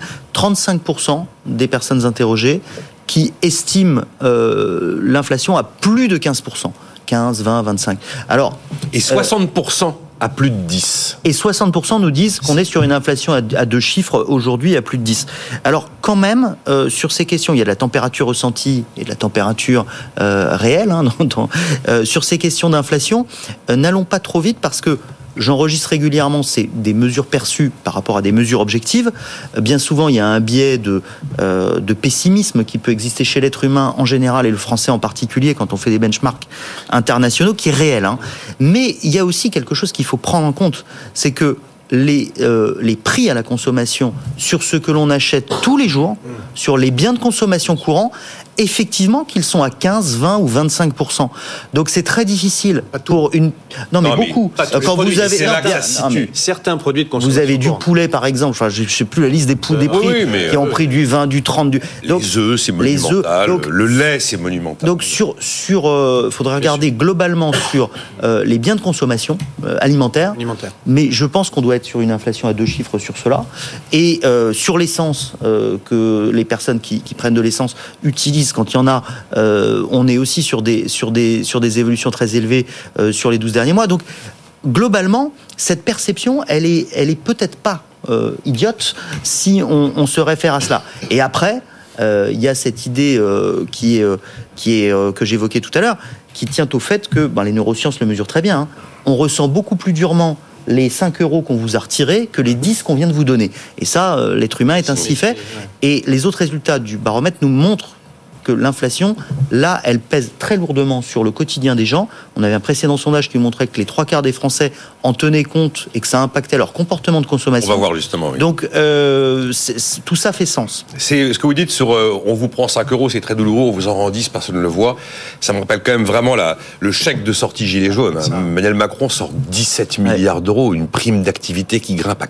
35% des personnes interrogées qui estiment l'inflation à plus de 15%. 15, 20, 25. Alors,
et 60% à plus de 10.
Et 60% nous disent qu'on est sur une inflation à 2 chiffres aujourd'hui à plus de 10. Alors quand même, sur ces questions, il y a de la température ressentie et de la température réelle. Sur ces questions d'inflation, n'allons pas trop vite parce que j'enregistre régulièrement des mesures perçues par rapport à des mesures objectives. Bien souvent, il y a un biais de pessimisme qui peut exister chez l'être humain en général et le français en particulier quand on fait des benchmarks internationaux qui est réel. Mais il y a aussi quelque chose qu'il faut prendre en compte, c'est que les prix à la consommation sur ce que l'on achète tous les jours, sur les biens de consommation courants, effectivement qu'ils sont à 15, 20 ou 25%. Donc c'est très difficile pour une... Non mais beaucoup.
Quand vous avez... certains produits de consommation.
Vous avez du poulet par exemple, enfin je ne sais plus la liste des prix qui ont pris du 20, du 30, du...
Donc, les œufs c'est monumental, donc, le lait c'est monumental.
Donc faudrait regarder globalement sur les biens de consommation alimentaire. Mais je pense qu'on doit être sur une inflation à 2 chiffres sur cela. Et sur l'essence, que les personnes qui prennent de l'essence utilisent quand il y en a, on est aussi sur des évolutions très élevées sur les 12 derniers mois. Donc, globalement, cette perception, elle est peut-être pas idiote si on se réfère à cela. Et après, il y a cette idée que j'évoquais tout à l'heure, qui tient au fait que les neurosciences le mesurent très bien. On ressent beaucoup plus durement les 5 € qu'on vous a retirés que les 10 qu'on vient de vous donner. Et ça, l'être humain est ainsi fait. Et les autres résultats du baromètre nous montrent que l'inflation, là, elle pèse très lourdement sur le quotidien des gens. On avait un précédent sondage qui montrait que les 3/4 des Français en tenaient compte et que ça impactait leur comportement de consommation.
On va voir justement. Oui.
Donc, tout ça fait sens.
C'est ce que vous dites sur on vous prend 5 €, c'est très douloureux, on vous en rend 10, personne ne le voit. Ça me rappelle quand même vraiment le chèque de sortie Gilets jaunes. Emmanuel Macron sort 17 milliards d'euros, une prime d'activité qui grimpe à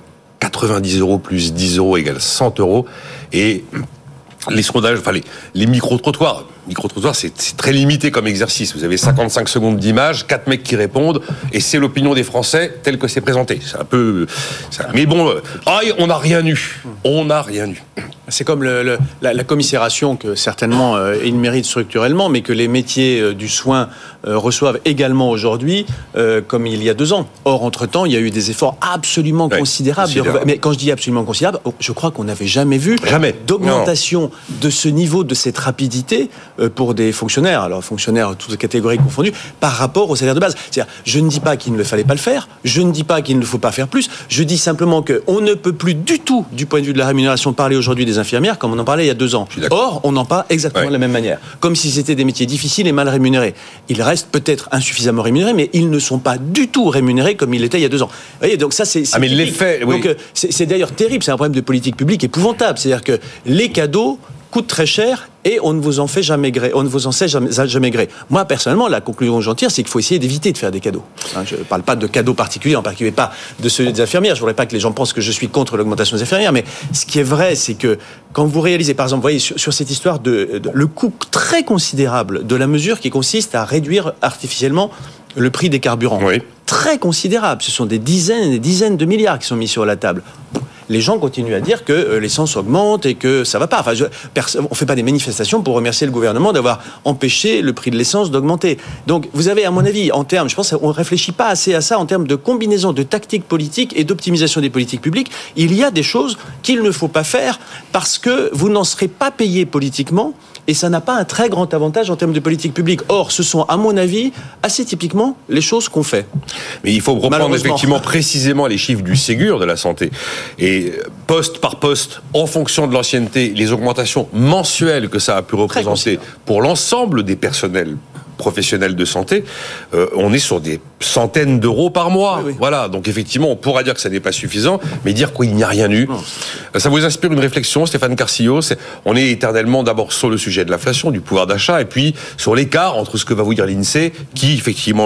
90 € plus 10 € égale 100 €. Et les sondages, les micro-trottoirs. Micro-trottoirs, c'est très limité comme exercice. Vous avez 55 secondes d'image, 4 mecs qui répondent, et c'est l'opinion des Français telle que c'est présenté. C'est un peu... Mais bon, on n'a rien eu. On n'a rien eu.
C'est comme la commisération que certainement il mérite structurellement, mais que les métiers du soin reçoivent également aujourd'hui, comme il y a 2 ans. Or, entre-temps, il y a eu des efforts absolument considérables. Mais quand je dis absolument considérables, je crois qu'on n'avait jamais vu d'augmentation de ce niveau, de cette rapidité pour des fonctionnaires, alors fonctionnaires toutes catégories confondues, par rapport au salaire de base. C'est-à-dire, je ne dis pas qu'il ne fallait pas le faire, je ne dis pas qu'il ne faut pas faire plus, je dis simplement qu'on ne peut plus du tout, du point de vue de la rémunération, parler aujourd'hui des infirmières comme on en parlait il y a 2 ans. Or, on en parle exactement de la même manière. Comme si c'était des métiers difficiles et mal rémunérés. Ils restent peut-être insuffisamment rémunérés, mais ils ne sont pas du tout rémunérés comme ils l'étaient il y a 2 ans. Vous voyez, donc ça, c'est
mais l'effet, oui.
Donc, c'est d'ailleurs terrible, c'est un problème de politique publique épouvantable. C'est-à-dire que les cadeaux coûtent très cher et on ne vous en fait jamais gré. On ne vous en sait jamais gré. Moi, personnellement, la conclusion que j'en tire, c'est qu'il faut essayer d'éviter de faire des cadeaux. Je ne parle pas de cadeaux particuliers, en particulier pas de ceux des infirmières. Je ne voudrais pas que les gens pensent que je suis contre l'augmentation des infirmières, mais ce qui est vrai, c'est que quand vous réalisez, par exemple, vous voyez, sur cette histoire le coût très considérable de la mesure qui consiste à réduire artificiellement le prix des carburants. Oui. Très considérable. Ce sont des dizaines et des dizaines de milliards qui sont mis sur la table. Les gens continuent à dire que l'essence augmente et que ça va pas. Enfin, on fait pas des manifestations pour remercier le gouvernement d'avoir empêché le prix de l'essence d'augmenter. Donc, vous avez, à mon avis, en termes, je pense qu'on réfléchit pas assez à ça en termes de combinaison de tactiques politiques et d'optimisation des politiques publiques. Il y a des choses qu'il ne faut pas faire parce que vous n'en serez pas payé politiquement et ça n'a pas un très grand avantage en termes de politique publique. Or, ce sont, à mon avis, assez typiquement les choses qu'on fait.
Mais il faut reprendre effectivement précisément les chiffres du Ségur de la santé. Et poste par poste, en fonction de l'ancienneté, les augmentations mensuelles que ça a pu représenter pour l'ensemble des personnels professionnels de santé, on est sur des centaines d'euros par mois. Oui. Voilà, donc effectivement, on pourra dire que ça n'est pas suffisant, mais dire qu'il n'y a rien eu. Ça vous inspire une réflexion, Stéphane Carcillo? On est éternellement d'abord sur le sujet de l'inflation, du pouvoir d'achat, et puis sur l'écart entre ce que va vous dire l'INSEE, qui effectivement,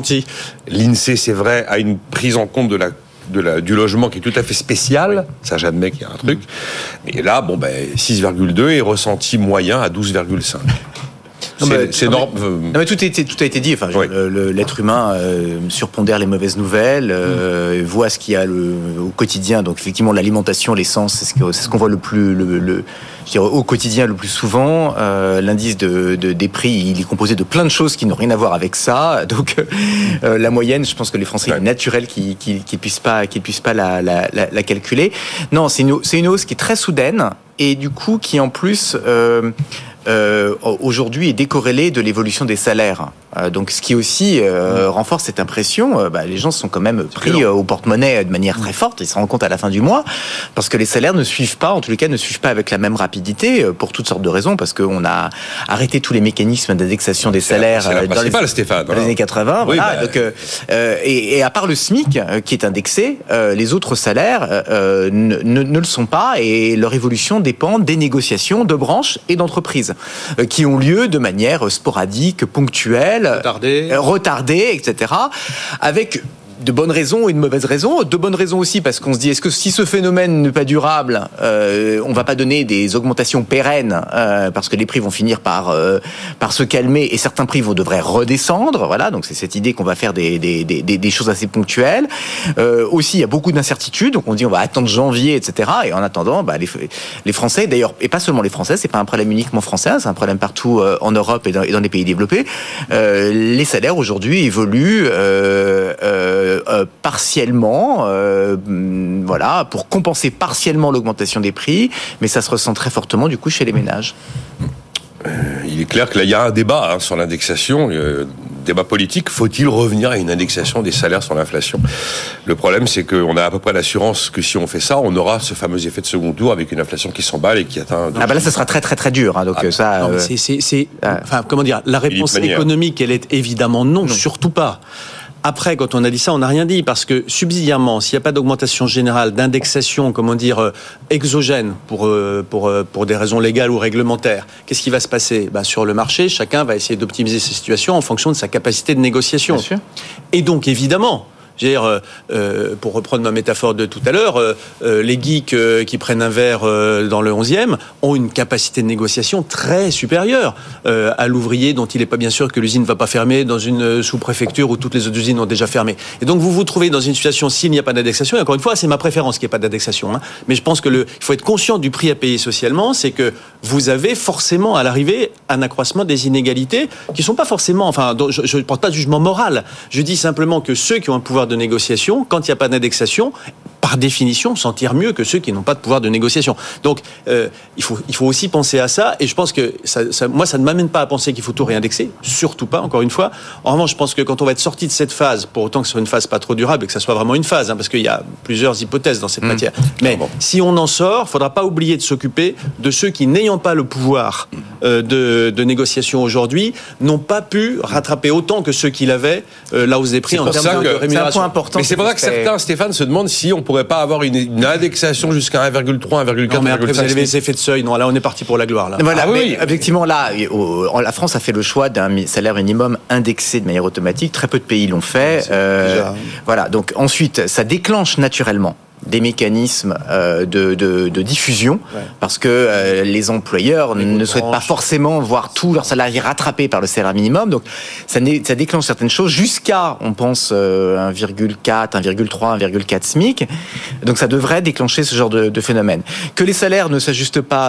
l'INSEE, c'est vrai, a une prise en compte du logement qui est tout à fait spécial, ça j'admets qu'il y a un truc, mais là, 6,2 est ressenti moyen à 12,5. C'est énorme.
Non, mais tout a été dit. Enfin, l'être humain surpondère les mauvaises nouvelles, voit ce qu'il y a au quotidien. Donc, effectivement, l'alimentation, l'essence, c'est ce qu'on voit au quotidien le plus souvent. L'indice des prix, il est composé de plein de choses qui n'ont rien à voir avec ça. Donc, la moyenne, je pense que les Français, il est naturel qu'ils puissent pas la calculer. Non, c'est une hausse qui est très soudaine et du coup, qui en plus aujourd'hui est décorrélée de l'évolution des salaires. Donc, ce qui aussi renforce cette impression, les gens sont quand même pris au porte-monnaie de manière très forte. Ils se rendent compte à la fin du mois parce que les salaires ne suivent pas, en tous les cas, ne suivent pas avec la même rapidité pour toutes sortes de raisons. Parce qu'on a arrêté tous les mécanismes d'indexation des salaires dans les années 80.
Oui,
voilà. Donc, et à part le SMIC qui est indexé, les autres salaires ne le sont pas et leur évolution dépend des négociations de branches et d'entreprises qui ont lieu de manière sporadique, ponctuelle, retardée, etc. Avec de bonnes raisons et de mauvaises raisons. De bonnes raisons aussi parce qu'on se dit, est-ce que si ce phénomène n'est pas durable, on va pas donner des augmentations pérennes parce que les prix vont finir par se calmer et certains prix devraient redescendre. Voilà, donc c'est cette idée qu'on va faire des choses assez ponctuelles. Aussi, il y a beaucoup d'incertitudes, donc on dit on va attendre janvier, etc. Et en attendant, les Français, d'ailleurs, et pas seulement les Français, c'est pas un problème uniquement français, c'est un problème partout en Europe et dans les pays développés. Les salaires aujourd'hui évoluent partiellement, voilà, pour compenser partiellement l'augmentation des prix, mais ça se ressent très fortement du coup chez les ménages.
Il est clair que là, il y a un débat sur l'indexation, débat politique. Faut-il revenir à une indexation des salaires sur l'inflation ? Le problème, c'est qu'on a à peu près l'assurance que si on fait ça, on aura ce fameux effet de second tour avec une inflation qui s'emballe et qui atteint...
là, ça sera très très très dur. Hein, donc ça.
Non, enfin, comment dire ? La réponse économique, elle est évidemment non, pour pas. Après, quand on a dit ça, on n'a rien dit, parce que subsidiairement, s'il n'y a pas d'augmentation générale, d'indexation, exogène pour des raisons légales ou réglementaires, qu'est-ce qui va se passer ? Sur le marché, chacun va essayer d'optimiser sa situation en fonction de sa capacité de négociation.
Bien sûr.
Et donc, évidemment, pour reprendre ma métaphore de tout à l'heure, les geeks qui prennent un verre dans le 11e ont une capacité de négociation très supérieure à l'ouvrier dont il n'est pas bien sûr que l'usine ne va pas fermer dans une sous-préfecture où toutes les autres usines ont déjà fermé. Et donc vous vous trouvez dans une situation, s'il n'y a pas d'indexation, et encore une fois, c'est ma préférence qu'il n'y ait pas d'indexation, mais je pense que il faut être conscient du prix à payer socialement, c'est que vous avez forcément à l'arrivée un accroissement des inégalités qui ne sont pas forcément, je ne porte pas de jugement moral, je dis simplement que ceux qui ont un pouvoir de négociation, quand il n'y a pas d'indexation, par définition, s'en tirent mieux que ceux qui n'ont pas de pouvoir de négociation. Donc, il faut aussi penser à ça, et je pense que moi, ça ne m'amène pas à penser qu'il faut tout réindexer, surtout pas, encore une fois. En revanche, je pense que quand on va être sorti de cette phase, pour autant que ce soit une phase pas trop durable et que ça soit vraiment une phase, parce qu'il y a plusieurs hypothèses dans cette matière, mais si on en sort, il ne faudra pas oublier de s'occuper de ceux qui, n'ayant pas le pouvoir de négociation aujourd'hui, n'ont pas pu rattraper autant que ceux qui l'avaient la hausse des prix en termes de rémunération.
C'est un point important.
Mais c'est pour ça que certains, Stéphane, se demandent si on pourrait pas avoir une indexation jusqu'à 1,3, 1,4.
Non, mais après, vous avez les effets de seuil. Non, là, on est parti pour la gloire. Là.
Voilà, oui. Effectivement, là, la France a fait le choix d'un salaire minimum indexé de manière automatique. Très peu de pays l'ont fait. Voilà. Donc, ensuite, ça déclenche naturellement des mécanismes de diffusion, parce que les employeurs ne souhaitent pas forcément voir tous leurs salariés rattrapés par le salaire minimum. Donc ça déclenche certaines choses jusqu'à, on pense, 1,4, 1,3, 1,4 SMIC. Donc ça devrait déclencher ce genre de phénomène. Que les salaires ne s'ajustent pas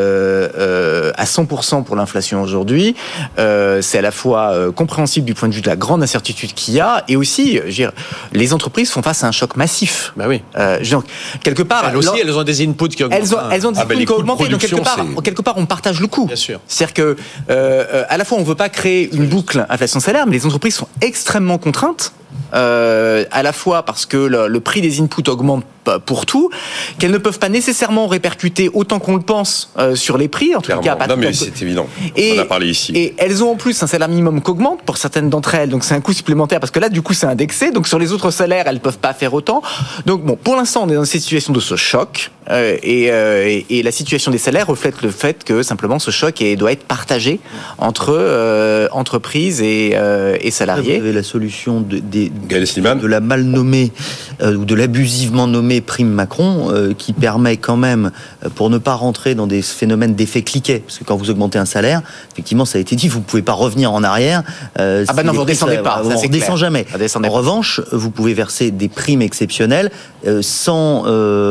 à 100% pour l'inflation aujourd'hui, c'est à la fois compréhensible du point de vue de la grande incertitude qu'il y a, et aussi, je veux dire, les entreprises font face à un choc massif.
Bah oui.
Donc, quelque part,
elles ont des inputs qui augmentent.
Elles ont des inputs qui augmentent. Donc quelque part, on partage le coût.
Bien sûr.
C'est-à-dire que à la fois, on veut pas créer une boucle inflation-salaire, mais les entreprises sont extrêmement contraintes. À la fois parce que le prix des inputs augmente pour tout, qu'elles ne peuvent pas nécessairement répercuter autant qu'on le pense sur les prix, en tout cas pas.
Non, mais c'est évident. On en a parlé ici.
Et elles ont en plus un salaire minimum qui augmente pour certaines d'entre elles, donc c'est un coût supplémentaire parce que là, du coup, c'est indexé. Donc sur les autres salaires, elles peuvent pas faire autant. Donc bon, pour l'instant, on est dans cette situation de ce choc, et la situation des salaires reflète le fait que simplement ce choc doit être partagé entre entreprises et salariés.
Vous avez la solution de la mal nommée ou de l'abusivement nommée prime Macron, qui permet quand même, pour ne pas rentrer dans des phénomènes d'effet cliquet, parce que quand vous augmentez un salaire, effectivement, ça a été dit, vous ne pouvez pas revenir en arrière.
Non, vous ne redescendez pas.
On ne redescend jamais. En revanche, vous pouvez verser des primes exceptionnelles sans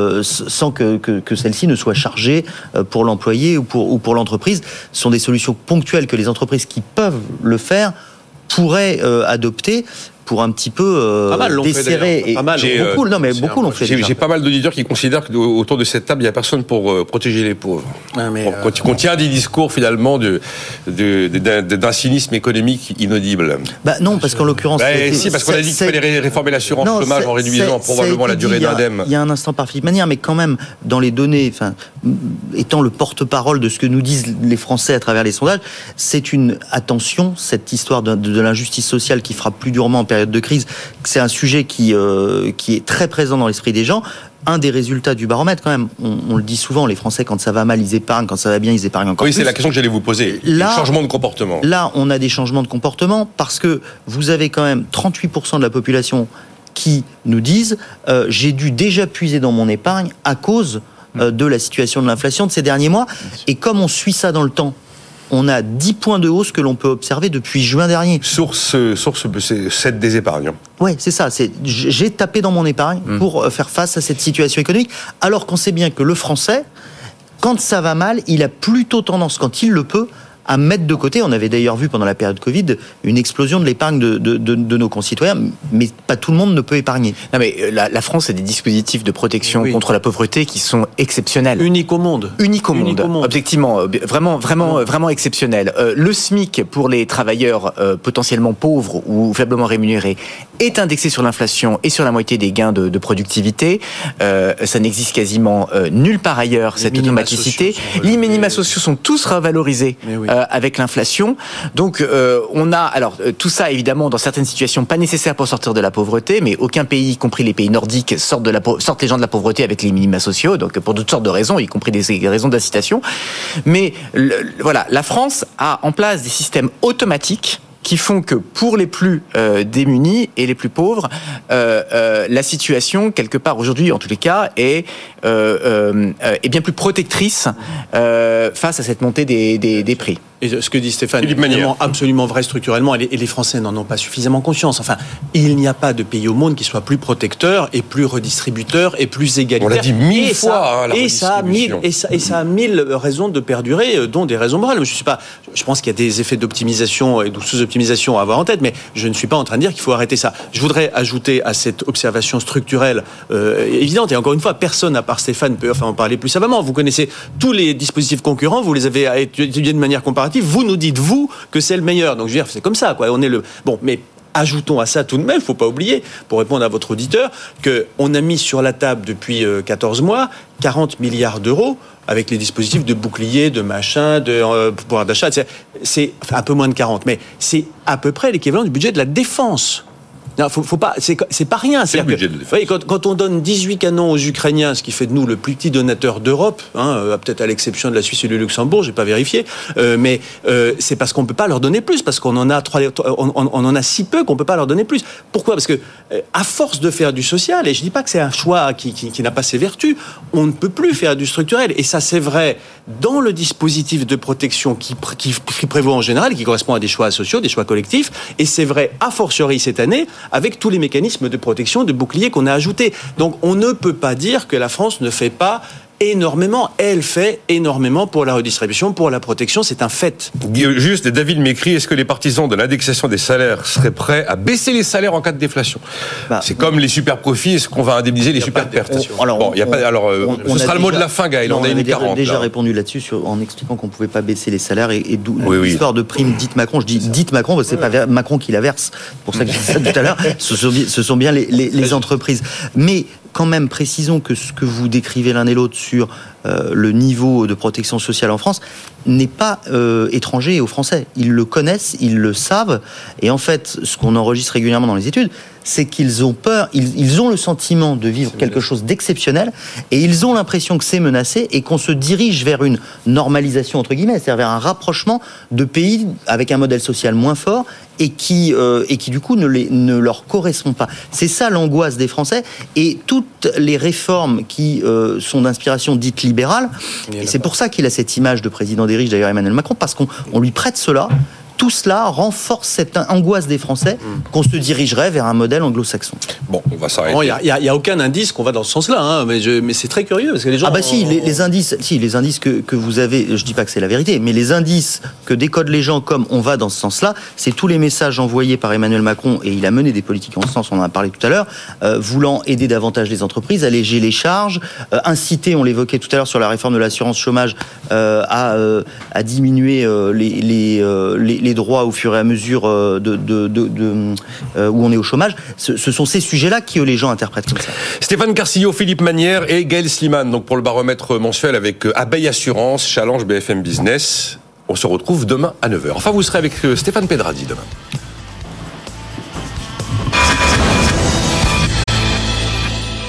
que celle-ci ne soit chargée pour l'employé ou pour l'entreprise. Ce sont des solutions ponctuelles que les entreprises qui peuvent le faire pourraient adopter pour un petit peu desserrer. Beaucoup l'ont fait.
J'ai pas mal d'auditeurs qui considèrent qu'autour de cette table, il n'y a personne pour protéger les pauvres. Qu'on tient des discours finalement d'un cynisme économique inaudible.
Non, parce qu'en l'occurrence...
parce qu'on a dit qu'il fallait réformer l'assurance chômage en réduisant probablement la durée d'indemne.
Il y a un instant par Philippe Manière, mais quand même, dans les données, étant le porte-parole de ce que nous disent les Français à travers les sondages, c'est attention, cette histoire de l'injustice sociale qui frappe plus durement en période de crise, c'est un sujet qui est très présent dans l'esprit des gens. Un des résultats du baromètre, quand même, on le dit souvent, les Français, quand ça va mal, ils épargnent, quand ça va bien, ils épargnent encore plus.
Oui, c'est la question que j'allais vous poser. Le changement de comportement.
Là, on a des changements de comportement parce que vous avez quand même 38% de la population qui nous disent j'ai dû déjà puiser dans mon épargne à cause de la situation de l'inflation de ces derniers mois. Et comme on suit ça dans le temps, on a 10 points de hausse que l'on peut observer depuis juin dernier.
Source c'est des épargnants.
Ouais, c'est ça. J'ai tapé dans mon épargne pour faire face à cette situation économique, alors qu'on sait bien que le Français, quand ça va mal, il a plutôt tendance, quand il le peut, à mettre de côté. On avait d'ailleurs vu pendant la période Covid une explosion de l'épargne de nos concitoyens, mais pas tout le monde ne peut épargner.
Non, mais la France a des dispositifs de protection contre la pauvreté qui sont exceptionnels.
Unique au monde.
Objectivement, vraiment exceptionnels. Le SMIC pour les travailleurs potentiellement pauvres ou faiblement rémunérés est indexé sur l'inflation et sur la moitié des gains de productivité. Ça n'existe quasiment nulle part ailleurs, cette automaticité. Les minima sociaux sont tous revalorisés avec l'inflation. Donc on a, alors tout ça évidemment dans certaines situations pas nécessaire pour sortir de la pauvreté, mais aucun pays, y compris les pays nordiques, sortent les gens de la pauvreté avec les minima sociaux, donc pour toutes sortes de raisons, y compris des raisons d'incitation. Mais la France a en place des systèmes automatiques qui font que pour les plus démunis et les plus pauvres, la situation, quelque part aujourd'hui en tous les cas, est bien plus protectrice face à cette montée des prix.
Et ce que dit Stéphane est absolument vrai structurellement, et les Français n'en ont pas suffisamment conscience. Enfin, il n'y a pas de pays au monde qui soit plus protecteur et plus redistributeur et plus égalitaire.
On l'a dit 1000 fois, la
redistribution. Ça a 1000 raisons de perdurer, dont des raisons morales. Je pense qu'il y a des effets d'optimisation et de sous-optimisation à avoir en tête, mais je ne suis pas en train de dire qu'il faut arrêter ça. Je voudrais ajouter à cette observation structurelle évidente, et encore une fois, personne à part Stéphane peut en parler plus savamment. Vous connaissez tous les dispositifs concurrents, vous les avez étudiés de manière comparative. Vous nous dites, vous, que c'est le meilleur. Donc, je veux dire, c'est comme ça, quoi. Mais ajoutons à ça tout de même, il ne faut pas oublier, pour répondre à votre auditeur, qu'on a mis sur la table depuis 14 mois 40 milliards d'euros avec les dispositifs de bouclier, de machin, de pouvoir d'achat. C'est un peu moins de 40, mais c'est à peu près l'équivalent du budget de la défense. Non, faut pas, c'est pas rien.
C'est le budget de défense.
Quand on donne 18 canons aux Ukrainiens, ce qui fait de nous le plus petit donateur d'Europe, peut-être à l'exception de la Suisse et du Luxembourg, j'ai pas vérifié, mais c'est parce qu'on peut pas leur donner plus, parce qu'on en a on en a si peu qu'on peut pas leur donner plus. Pourquoi ? Parce que à force de faire du social, et je dis pas que c'est un choix qui n'a pas ses vertus, on ne peut plus faire du structurel. Et ça, c'est vrai dans le dispositif de protection qui prévoit en général, qui correspond à des choix sociaux, des choix collectifs, et c'est vrai a fortiori cette année, avec tous les mécanismes de protection, de bouclier qu'on a ajoutés. Donc on ne peut pas dire que la France ne fait pas énormément. Elle fait énormément pour la redistribution, pour la protection, c'est un fait.
Juste, David m'écrit, est-ce que les partisans de l'indexation des salaires seraient prêts à baisser les salaires en cas de déflation ? C'est comme les super profits, est-ce qu'on va indemniser les super pertes ? Ce sera le mot de la fin, Gaël, on a une 40.
On a déjà répondu là-dessus en expliquant qu'on ne pouvait pas baisser les salaires et d'où l'histoire de prime dite Macron. Je dis dite Macron, parce que c'est pas Macron qui la verse, c'est pour ça que je dis ça tout à l'heure, ce sont bien les entreprises. Mais quand même, précisons que ce que vous décrivez l'un et l'autre sur le niveau de protection sociale en France n'est pas étranger aux Français. Ils le connaissent, ils le savent. Et en fait, ce qu'on enregistre régulièrement dans les études, c'est qu'ils ont peur, ils ont le sentiment de vivre quelque chose d'exceptionnel et ils ont l'impression que c'est menacé et qu'on se dirige vers une normalisation, entre guillemets, c'est-à-dire vers un rapprochement de pays avec un modèle social moins fort et qui du coup ne leur correspond pas. C'est ça l'angoisse des Français, et toutes les réformes qui sont d'inspiration dite libérale, et c'est pour ça qu'il a cette image de président des riches, d'ailleurs Emmanuel Macron, parce qu'on lui prête cela. tout cela renforce cette angoisse des Français qu'on se dirigerait vers un modèle anglo-saxon.
Bon, on va s'arrêter.
Il n'y a aucun indice qu'on va dans ce sens-là, hein, mais c'est très curieux parce que les gens.
Les indices que vous avez, je dis pas que c'est la vérité, mais les indices que décodent les gens comme on va dans ce sens-là, c'est tous les messages envoyés par Emmanuel Macron, et il a mené des politiques en ce sens, on en a parlé tout à l'heure, voulant aider davantage les entreprises, alléger les charges, inciter, on l'évoquait tout à l'heure sur la réforme de l'assurance chômage, à diminuer les droits au fur et à mesure où on est au chômage. Ce sont ces sujets-là que les gens interprètent comme ça.
Stéphane Carcillo, Philippe Manière et Gaël Sliman, donc pour le baromètre mensuel avec Abeille Assurance, Challenge BFM Business. On se retrouve demain à 9h. Enfin, vous serez avec Stéphane Pedradi demain.